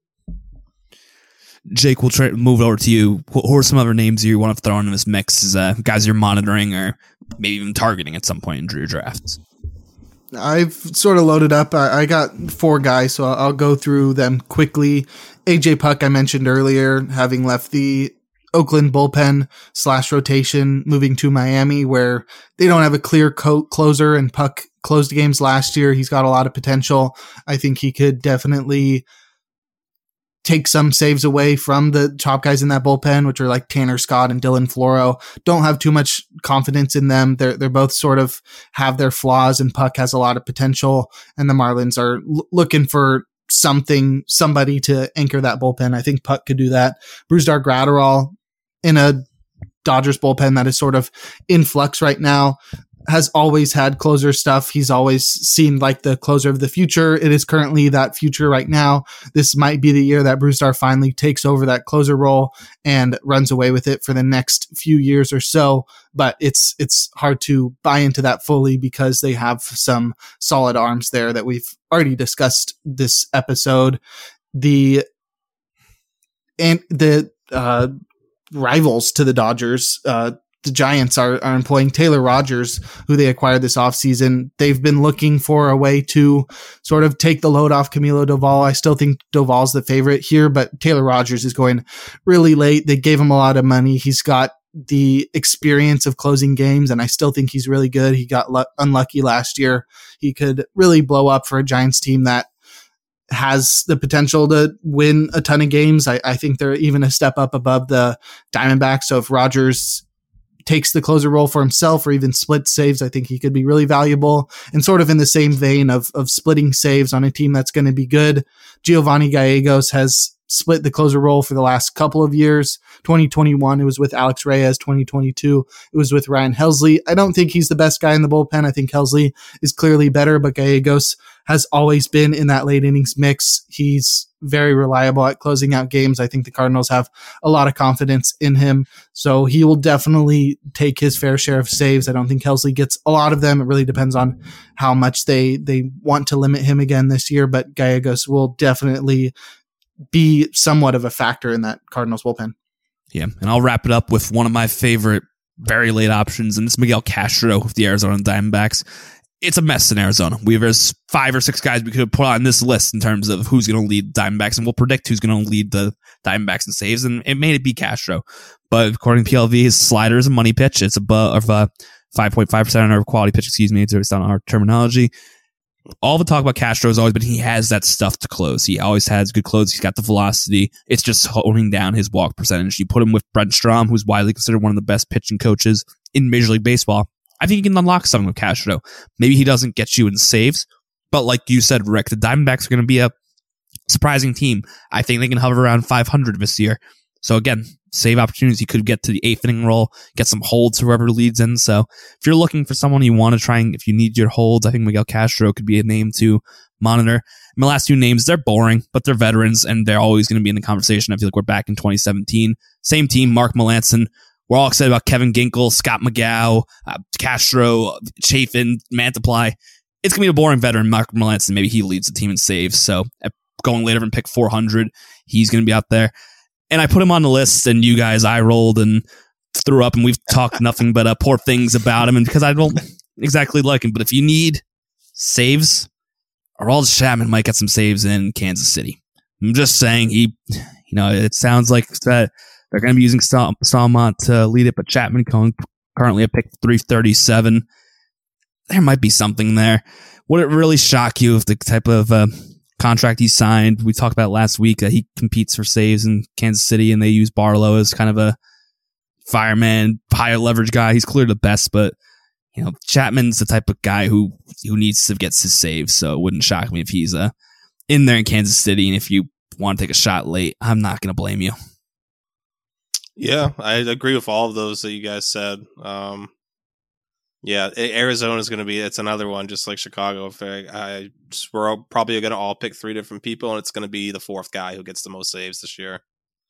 Jake, we'll try to move over to you. Who are some other names you want to throw in this mix as guys you're monitoring or maybe even targeting at some point in your drafts? I've sort of loaded up. I got 4 guys, so I'll go through them quickly. AJ Puk, I mentioned earlier, having left the Oakland bullpen / rotation, moving to Miami, where they don't have a clear closer, and Puk closed games last year. He's got a lot of potential. I think he could definitely take some saves away from the top guys in that bullpen, which are like Tanner Scott and Dylan Floro. Don't have too much confidence in them. They're both sort of have their flaws, and Puk has a lot of potential, and the Marlins are looking for somebody to anchor that bullpen. I think Puk could do that. Brusdar Graterol in a Dodgers bullpen that is sort of in flux right now, has always had closer stuff. He's always seemed like the closer of the future. It is currently that future right now. This might be the year that Brusdar finally takes over that closer role and runs away with it for the next few years or so. But it's hard to buy into that fully because they have some solid arms there that we've already discussed this episode. The rivals to the Dodgers, the Giants are employing Taylor Rogers, who they acquired this offseason. They've been looking for a way to sort of take the load off Camilo Doval. I still think Doval's the favorite here, but Taylor Rogers is going really late. They gave him a lot of money. He's got the experience of closing games, and I still think he's really good. He got unlucky last year. He could really blow up for a Giants team that has the potential to win a ton of games. I think they're even a step up above the Diamondbacks. So if Rogers takes the closer role for himself or even split saves, I think he could be really valuable. And sort of in the same vein of splitting saves on a team that's going to be good, Giovanni Gallegos has split the closer role for the last couple of years. 2021, it was with Alex Reyes. 2022, it was with Ryan Helsley. I don't think he's the best guy in the bullpen. I think Helsley is clearly better, but Gallegos has always been in that late innings mix. He's very reliable at closing out games. I think the Cardinals have a lot of confidence in him, so he will definitely take his fair share of saves. I don't think Helsley gets a lot of them. It really depends on how much they want to limit him again this year, but Gallegos will definitely be somewhat of a factor in that Cardinals bullpen. Yeah, and I'll wrap it up with one of my favorite very late options, and this is Miguel Castro of the Arizona Diamondbacks. It's a mess in Arizona. There's 5 or 6 guys we could have put on this list in terms of who's going to lead Diamondbacks, and we'll predict who's going to lead the Diamondbacks in saves, and it made it be Castro. But according to PLV, his slider is a money pitch. It's above 5.5% on our quality pitch, it's based on our terminology. All the talk about Castro has always been he has that stuff to close. He always has good close. He's got the velocity. It's just honing down his walk percentage. You put him with Brent Strom, who's widely considered one of the best pitching coaches in Major League Baseball. I think you can unlock something with Castro. Maybe he doesn't get you in saves, but like you said, Rick, the Diamondbacks are going to be a surprising team. I think they can hover around 500 this year. So again, save opportunities. You could get to the 8th inning role, get some holds, whoever leads in. So if you're looking for someone you want to try and if you need your holds, I think Miguel Castro could be a name to monitor. My last two names, they're boring, but they're veterans, and they're always going to be in the conversation. I feel like we're back in 2017. Same team, Mark Melancon. We're all excited about Kevin Ginkel, Scott McGough, Castro, Chafin, Mantiply. It's going to be a boring veteran, Mark Melancon. Maybe he leads the team in saves. So going later and pick 400, he's going to be out there. And I put him on the list, and you guys eye rolled and threw up, and we've talked nothing but poor things about him, and because I don't exactly like him. But if you need saves, Aroldis Chapman might get some saves in Kansas City. I'm just saying it sounds like that they're going to be using Stallmont to lead it, but Chapman currently at pick 337. There might be something there. Would it really shock you if the type of contract he signed, we talked about last week, that he competes for saves in Kansas City and they use Barlow as kind of a fireman, higher leverage guy. He's clearly the best, but Chapman's the type of guy who needs to get his saves, so it wouldn't shock me if he's in there in Kansas City. And if you want to take a shot late, I'm not going to blame you. Yeah, I agree with all of those that you guys said. Yeah, Arizona is going to be, it's another one, just like Chicago. We're probably going to all pick three different people, and it's going to be the fourth guy who gets the most saves this year.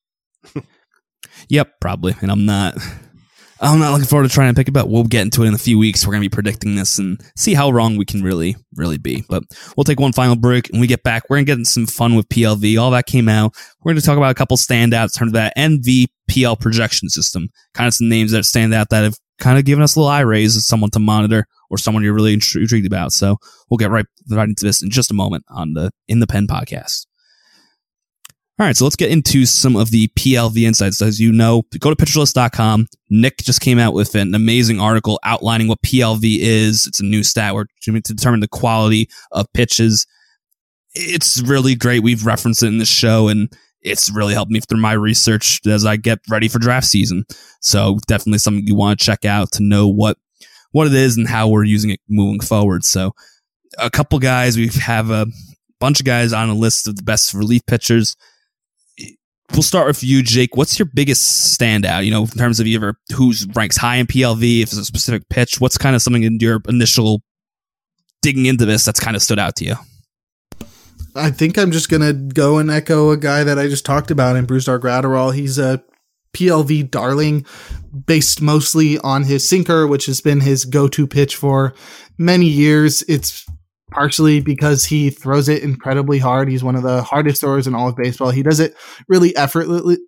Yep, probably. And I'm not looking forward to trying to pick it, but we'll get into it in a few weeks. We're going to be predicting this and see how wrong we can really, really be. But we'll take one final break, and when we get back, we're going to get into some fun with PLV. All that came out. We're going to talk about a couple standouts in terms of that NVPL projection system, kind of some names that stand out that have kind of given us a little eye raise as someone to monitor or someone you're really intrigued about. So we'll get right into this in just a moment on the In the Pen podcast. All right, so let's get into some of the PLV insights. As you know, go to pitcherlist.com. Nick just came out with an amazing article outlining what PLV is. It's a new stat where to determine the quality of pitches. It's really great. We've referenced it in the show, and it's really helped me through my research as I get ready for draft season. So definitely something you want to check out to know what it is and how we're using it moving forward. So a couple guys, we have a bunch of guys on a list of the best relief pitchers. We'll start with you, Jake. What's your biggest standout, in terms of who's ranks high in PLV, if it's a specific pitch? What's kind of something in your initial digging into this that's kind of stood out to you? I think I'm just going to go and echo a guy that I just talked about in Brusdar Graterol. He's a PLV darling based mostly on his sinker, which has been his go-to pitch for many years. It's partially because he throws it incredibly hard. He's one of the hardest throwers in all of baseball. He does it really effortlessly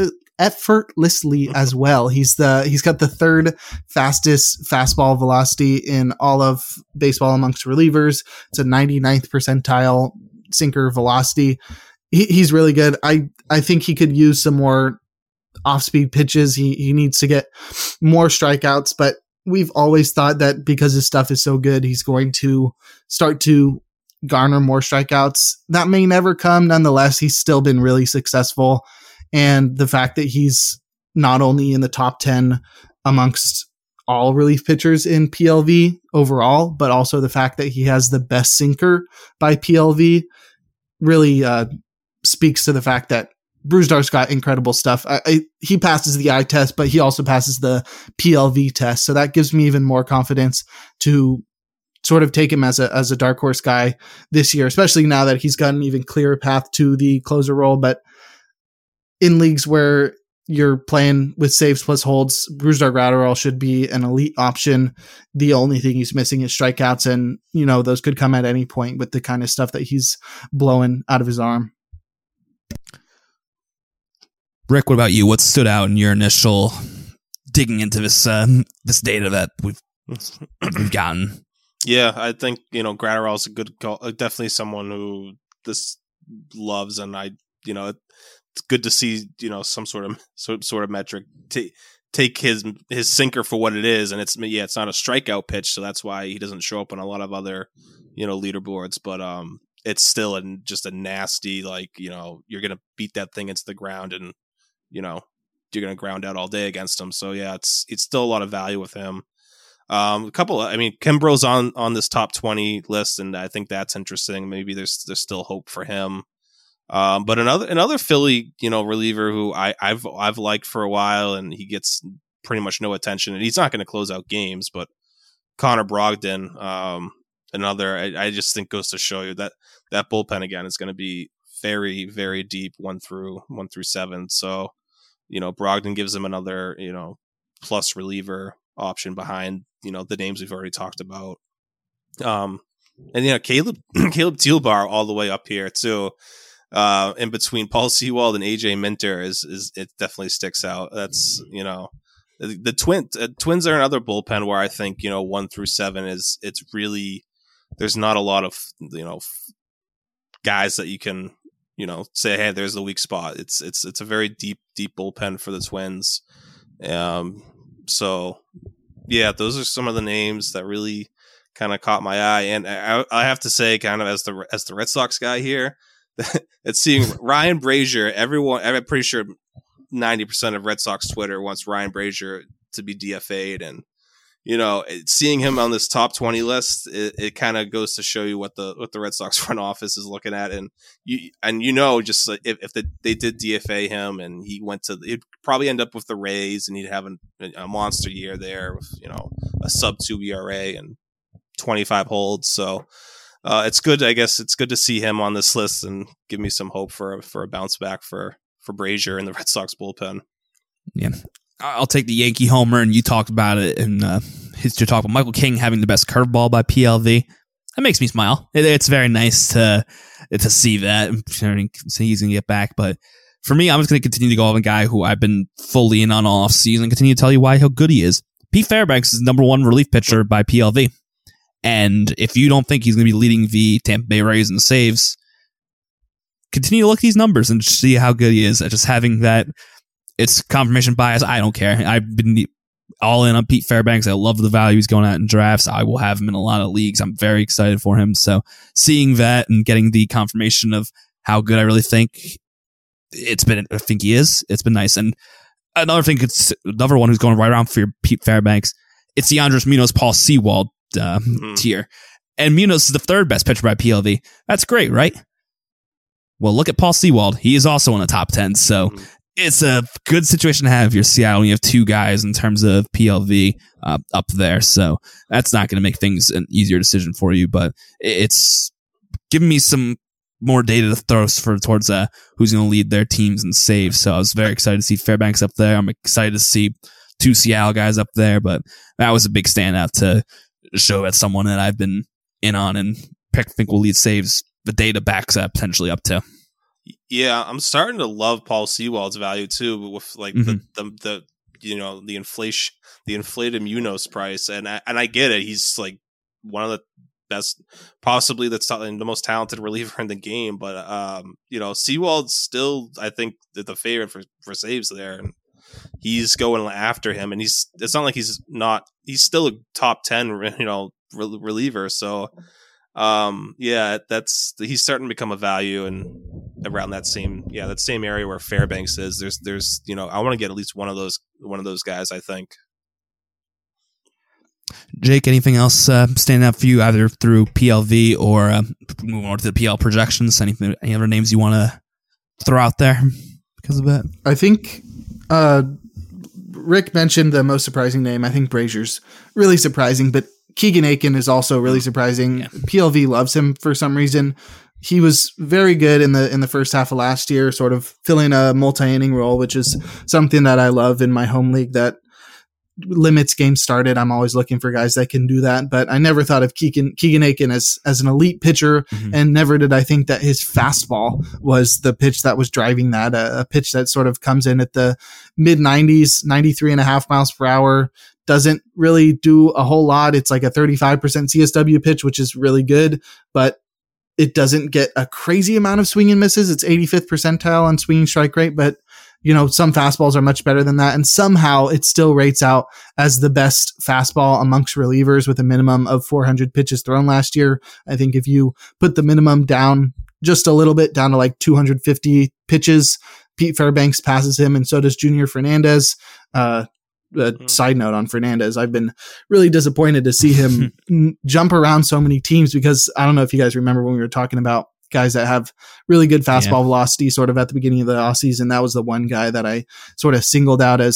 as well. He's got the third fastest fastball velocity in all of baseball amongst relievers. It's a 99th percentile sinker velocity. He's really good. I think he could use some more off-speed pitches. He needs to get more strikeouts, but we've always thought that because his stuff is so good, he's going to start to garner more strikeouts. That may never come. Nonetheless, he's still been really successful. And the fact that he's not only in the top 10 amongst all relief pitchers in PLV overall, but also the fact that he has the best sinker by PLV really speaks to the fact that Brusdar's got incredible stuff. He passes the eye test, but he also passes the PLV test. So that gives me even more confidence to sort of take him as a dark horse guy this year, especially now that he's got an even clearer path to the closer role. But in leagues where you're playing with saves plus holds, Brusdar Graterol should be an elite option. The only thing he's missing is strikeouts, and those could come at any point with the kind of stuff that he's blowing out of his arm. Rick, what about you? What stood out in your initial digging into this data that we've gotten? Yeah, I think Graterol is a good call. Definitely someone who this loves, and it's good to see some sort of metric take his sinker for what it is, and it's not a strikeout pitch, so that's why he doesn't show up on a lot of other leaderboards, but it's still just a nasty, you're gonna beat that thing into the ground, and you're gonna ground out all day against him. So yeah, it's still a lot of value with him. Kimbrough's on this top 20 list, and I think that's interesting. Maybe there's still hope for him. But another Philly, reliever who I've liked for a while, and he gets pretty much no attention, and he's not going to close out games, but Connor Brogdon, another. I just think goes to show you that that bullpen again is going to be very, very deep, 1 through 7. So, Brogdon gives him another, plus reliever option behind, the names we've already talked about. And Caleb Thielbar all the way up here too. In between Paul Sewald and AJ Minter is it definitely sticks out. That's the Twins are another bullpen where I think 1 through 7 it's really, there's not a lot of guys that you can say, hey, there's the weak spot. It's a very deep bullpen for the Twins. So yeah, those are some of the names that really kind of caught my eye. And I have to say, kind of as the Red Sox guy here, it's seeing Ryan Brazier. I'm pretty sure 90% of Red Sox Twitter wants Ryan Brazier to be DFA'd, and seeing him on this top 20 list, it kind of goes to show you what the Red Sox front office is looking at, and just like if they did DFA him and he'd probably end up with the Rays, and he'd have a monster year there with a sub 2 ERA and 25 holds. So it's good. I guess it's good to see him on this list and give me some hope for a bounce back for Brazier in the Red Sox bullpen. Yeah. I'll take the Yankee homer, and you talked about it in history talk about Michael King having the best curveball by PLV. That makes me smile. It's very nice to see that. So he's going to get back. But for me, I'm just going to continue to go on a guy who I've been fully in on all season and continue to tell you how good he is. Pete Fairbanks is number 1 relief pitcher by PLV. And if you don't think he's going to be leading the Tampa Bay Rays in saves, continue to look at these numbers and see how good he is at just having that. It's confirmation bias. I don't care. I've been all in on Pete Fairbanks. I love the value he's going at in drafts. I will have him in a lot of leagues. I'm very excited for him. So seeing that and getting the confirmation of how good I really think I think he is, it's been nice. And another thing, it's another one who's going right around for your Pete Fairbanks. It's the Andres Munoz, Paul Sewald tier. And Munoz is the 3rd best pitcher by PLV. That's great, right? Well, look at Paul Sewald. He is also in the top 10. So it's a good situation to have if you're Seattle. You have 2 guys in terms of PLV up there. So that's not going to make things an easier decision for you, but it's giving me some more data to throw towards who's going to lead their teams and saves. So I was very excited to see Fairbanks up there. I'm excited to see 2 Seattle guys up there, but that was a big standout to show that someone that I've been in on and think will lead saves. The data backs that potentially up to. Yeah, I'm starting to love Paul Sewald's value too, with like the inflation, the inflated Munoz price, and I get it. He's like one of the best, possibly the most talented reliever in the game. But Sewald's still, I think, the favorite for saves there, and he's going after him. And it's not like he's still a top 10 reliever. So he's starting to become a value, and around that same area where Fairbanks is. There's I want to get at least one of those guys, I think. Jake, anything else standing out for you either through PLV or moving on to the PL projections? Any other names you want to throw out there because of that? I think Rick mentioned the most surprising name. I think Brazier's really surprising, but Keegan Aiken is also really surprising. Yeah. PLV loves him for some reason. He was very good in the first half of last year, sort of filling a multi-inning role, which is something that I love in my home league that limits games started. I'm always looking for guys that can do that, but I never thought of Keegan Aiken as an elite pitcher, and never did I think that his fastball was the pitch that was driving that, a pitch that sort of comes in at the mid 90s, 93.5 miles per hour. Doesn't really do a whole lot. It's like a 35% CSW pitch, which is really good, but it doesn't get a crazy amount of swing and misses. It's 85th percentile on swinging strike rate, but some fastballs are much better than that. And somehow it still rates out as the best fastball amongst relievers with a minimum of 400 pitches thrown last year. I think if you put the minimum down just a little bit, down to like 250 pitches, Pete Fairbanks passes him, and so does Junior Fernandez. Side note on Fernandez, I've been really disappointed to see him jump around so many teams, because I don't know if you guys remember when we were talking about guys that have really good fastball velocity sort of at the beginning of the offseason. That was the one guy that I sort of singled out as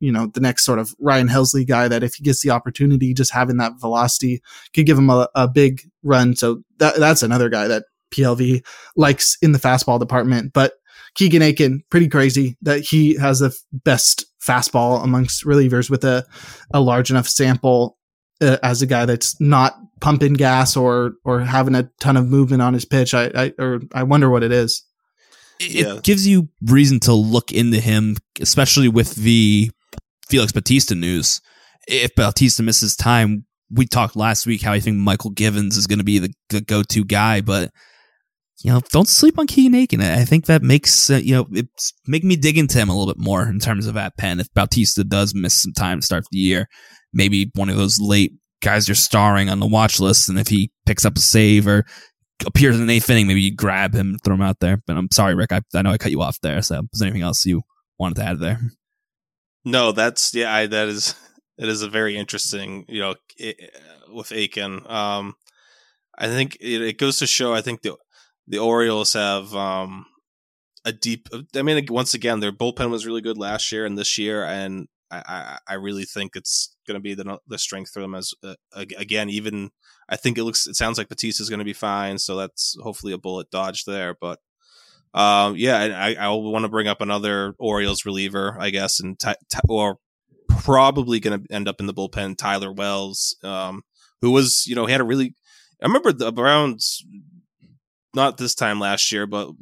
the next sort of Ryan Helsley guy that if he gets the opportunity, just having that velocity could give him a big run. So that's another guy that PLV likes in the fastball department. But Keegan Aiken, pretty crazy that he has the best fastball amongst relievers with a large enough sample as a guy that's not pumping gas or having a ton of movement on his pitch. I wonder what it is. It gives you reason to look into him, especially with the Felix Bautista news. If Bautista misses time, we talked last week how I think Michael Givens is going to be the go-to guy, but don't sleep on Keegan Aiken. I think that makes it's making me dig into him a little bit more in terms of at pen. If Bautista does miss some time to start the year, maybe one of those late guys you're starring on the watch list, and if he picks up a save or appears in the 8th inning, maybe you grab him and throw him out there. But I'm sorry, Rick. I know I cut you off there. So, is there anything else you wanted to add there? No, that is a very interesting, with Aiken. I think it goes to show. I think the Orioles have a deep. I mean, once again, their bullpen was really good last year and this year, and I really think it's going to be the strength for them as again. Even I think it sounds like Bautista is going to be fine, so that's hopefully a bullet dodged there. But I want to bring up another Orioles reliever, I guess, and or probably going to end up in the bullpen, Tyler Wells, who was he had a really. I remember the Browns, not this time last year, but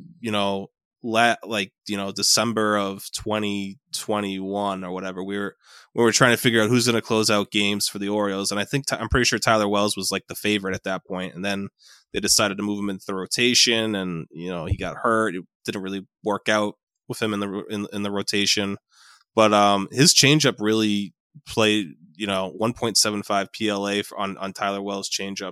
December of 2021 or whatever, we were trying to figure out who's going to close out games for the Orioles, and I'm pretty sure Tyler Wells was like the favorite at that point, and then they decided to move him into the rotation, and he got hurt. It didn't really work out with him in the rotation, but his changeup really played 1.75 PLA on Tyler Wells' changeup.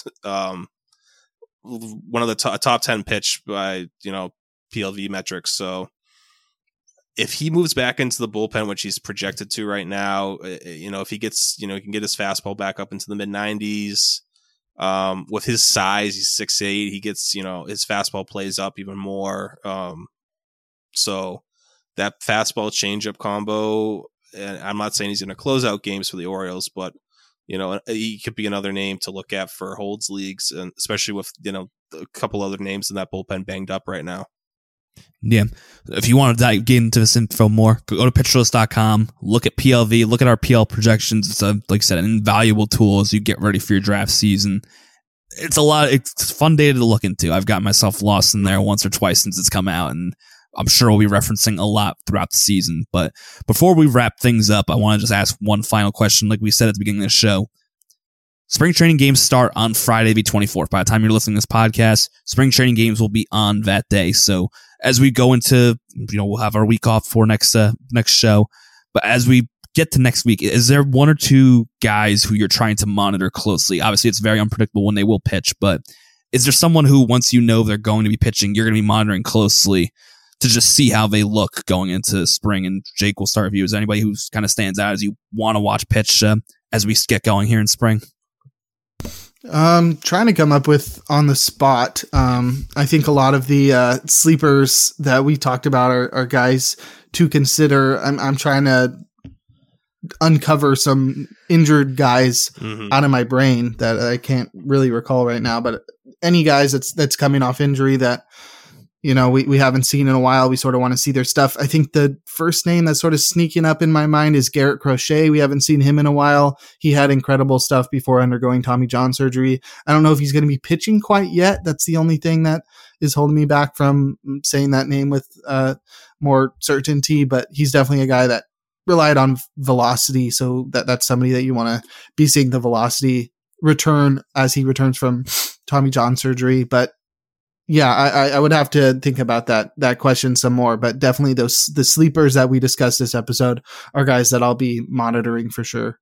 One of the top 10 pitch by PLV metrics. So if he moves back into the bullpen, which he's projected to right now, if he gets he can get his fastball back up into the mid 90s. With his size, he's 6'8". He gets his fastball plays up even more. So that fastball changeup combo, and I'm not saying he's going to close out games for the Orioles, but he could be another name to look at for holds leagues, and especially with a couple other names in that bullpen banged up right now. Yeah. If you want to get into this info more, go to pitcherlist.com, look at PLV, look at our PL projections. It's like I said, an invaluable tool as you get ready for your draft season. It's fun data to look into. I've got myself lost in there once or twice since it's come out, and I'm sure we'll be referencing a lot throughout the season. But before we wrap things up, I want to just ask one final question. Like we said at the beginning of the show, spring training games start on Friday the 24th. By the time you're listening to this podcast, spring training games will be on that day. So as we go into, we'll have our week off for next show. But as we get to next week, is there one or two guys who you're trying to monitor closely? Obviously, it's very unpredictable when they will pitch, but is there someone who, once they're going to be pitching, you're going to be monitoring closely to just see how they look going into spring? And Jake, we'll start with you. Is there anybody who kind of stands out as you want to watch pitch as we get going here in spring? Trying to come up with on the spot. I think a lot of the sleepers that we talked about are guys to consider. I'm trying to uncover some injured guys out of my brain that I can't really recall right now, but any guys that's coming off injury that we haven't seen in a while, we sort of want to see their stuff. I think the first name that's sort of sneaking up in my mind is Garrett Crochet. We haven't seen him in a while. He had incredible stuff before undergoing Tommy John surgery. I don't know if he's going to be pitching quite yet. That's the only thing that is holding me back from saying that name with more certainty, but he's definitely a guy that relied on velocity. So that's somebody that you want to be seeing the velocity return as he returns from Tommy John surgery. But yeah, I would have to think about that question some more, but definitely the sleepers that we discussed this episode are guys that I'll be monitoring for sure.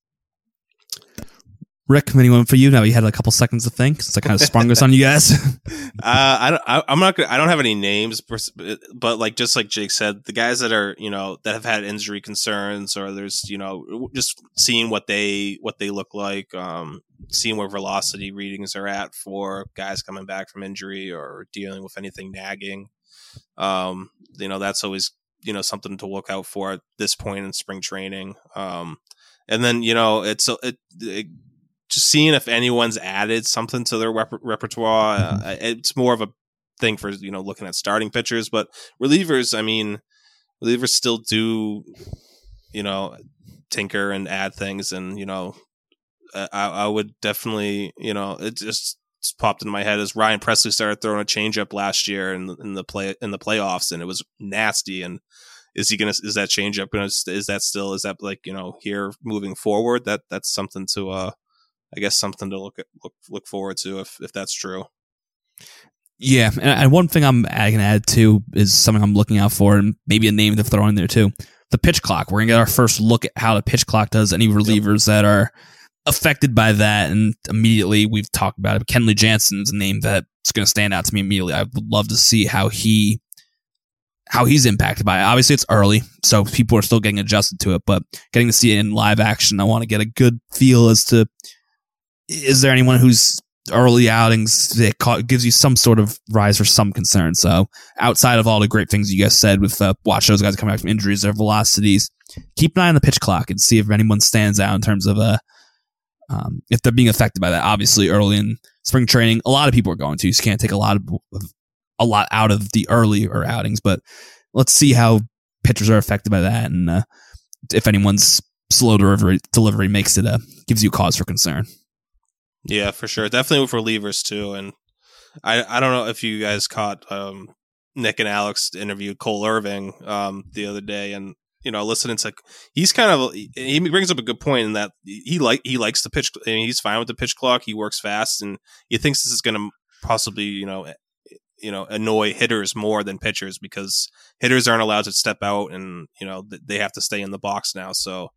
Rick, anyone for you? Now you had a couple seconds to think, since I kind of sprung this on you guys. I don't have any names, but just like Jake said, the guys that are that have had injury concerns, or there's just seeing what they look like, seeing where velocity readings are at for guys coming back from injury or dealing with anything nagging. That's always something to look out for at this point in spring training. And then, it's just seeing if anyone's added something to their repertoire. It's more of a thing for, looking at starting pitchers, but relievers, relievers still do, tinker and add things. And, I would definitely, it just popped in my head as Ryan Presley started throwing a changeup last year in the playoffs, and it was nasty. And is that changeup here moving forward? That's something to something to look forward to if that's true. Yeah, and one thing I'm going to add too is something I'm looking out for, and maybe a name to throw in there too. The pitch clock. We're going to get our first look at how the pitch clock does. Any relievers that are affected by that, and immediately we've talked about it. Kenley Jansen's a name that's going to stand out to me immediately. I would love to see how he's impacted by it. Obviously, it's early, so people are still getting adjusted to it, but getting to see it in live action, I want to get a good feel as to, is there anyone who's early outings that gives you some sort of rise or some concern? So outside of all the great things you guys said with watch those guys coming back from injuries, their velocities, keep an eye on the pitch clock and see if anyone stands out in terms of if they're being affected by that. Obviously, early in spring training, a lot of people are going to. You can't take a lot out of the earlier outings, but let's see how pitchers are affected by that, and if anyone's slow delivery makes it gives you cause for concern. Yeah, for sure. Definitely with relievers too. And I don't know if you guys caught Nick and Alex interviewed Cole Irving the other day, and listening to, he brings up a good point in that he likes the pitch. He's fine with the pitch clock. He works fast, and he thinks this is going to possibly annoy hitters more than pitchers, because hitters aren't allowed to step out, and they have to stay in the box now. So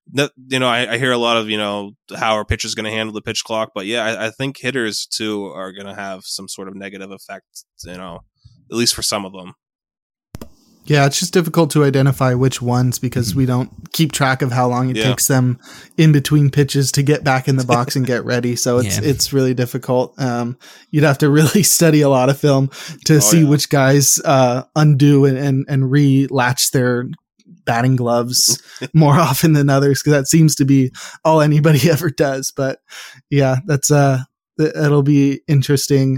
I hear a lot of how our pitchers going to handle the pitch clock, but yeah, I think hitters too are going to have some sort of negative effect, at least for some of them. Yeah, it's just difficult to identify which ones, because we don't keep track of how long it takes them in between pitches to get back in the box and get ready. So it's really difficult. You'd have to really study a lot of film to see which guys undo and re-latch their batting gloves more often than others, because that seems to be all anybody ever does. But yeah, it'll be interesting.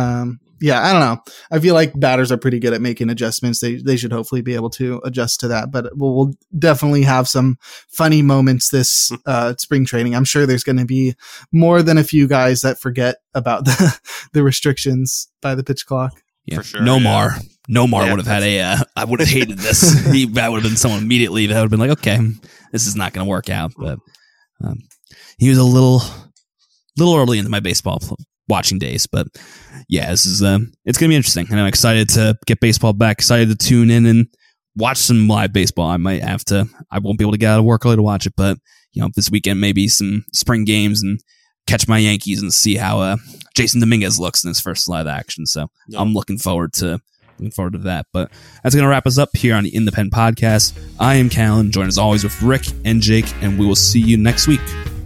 I don't know. I feel like batters are pretty good at making adjustments. They should hopefully be able to adjust to that, but we'll definitely have some funny moments this spring training. I'm sure there's going to be more than a few guys that forget about the restrictions by the pitch clock. Yeah, for sure. Nomar would have had I would have hated this. That would have been someone immediately that would have been like, okay, this is not going to work out. But he was a little early into my baseball watching days. But yeah, this is it's going to be interesting, and I'm excited to get baseball back. Excited to tune in and watch some live baseball. I won't be able to get out of work early to watch it, but this weekend maybe some spring games and catch my Yankees and see how Jason Dominguez looks in his first live action. So I'm looking forward to that. But that's going to wrap us up here on the Independent Podcast. I am Callan, joined as always with Rick and Jake, and we will see you next week.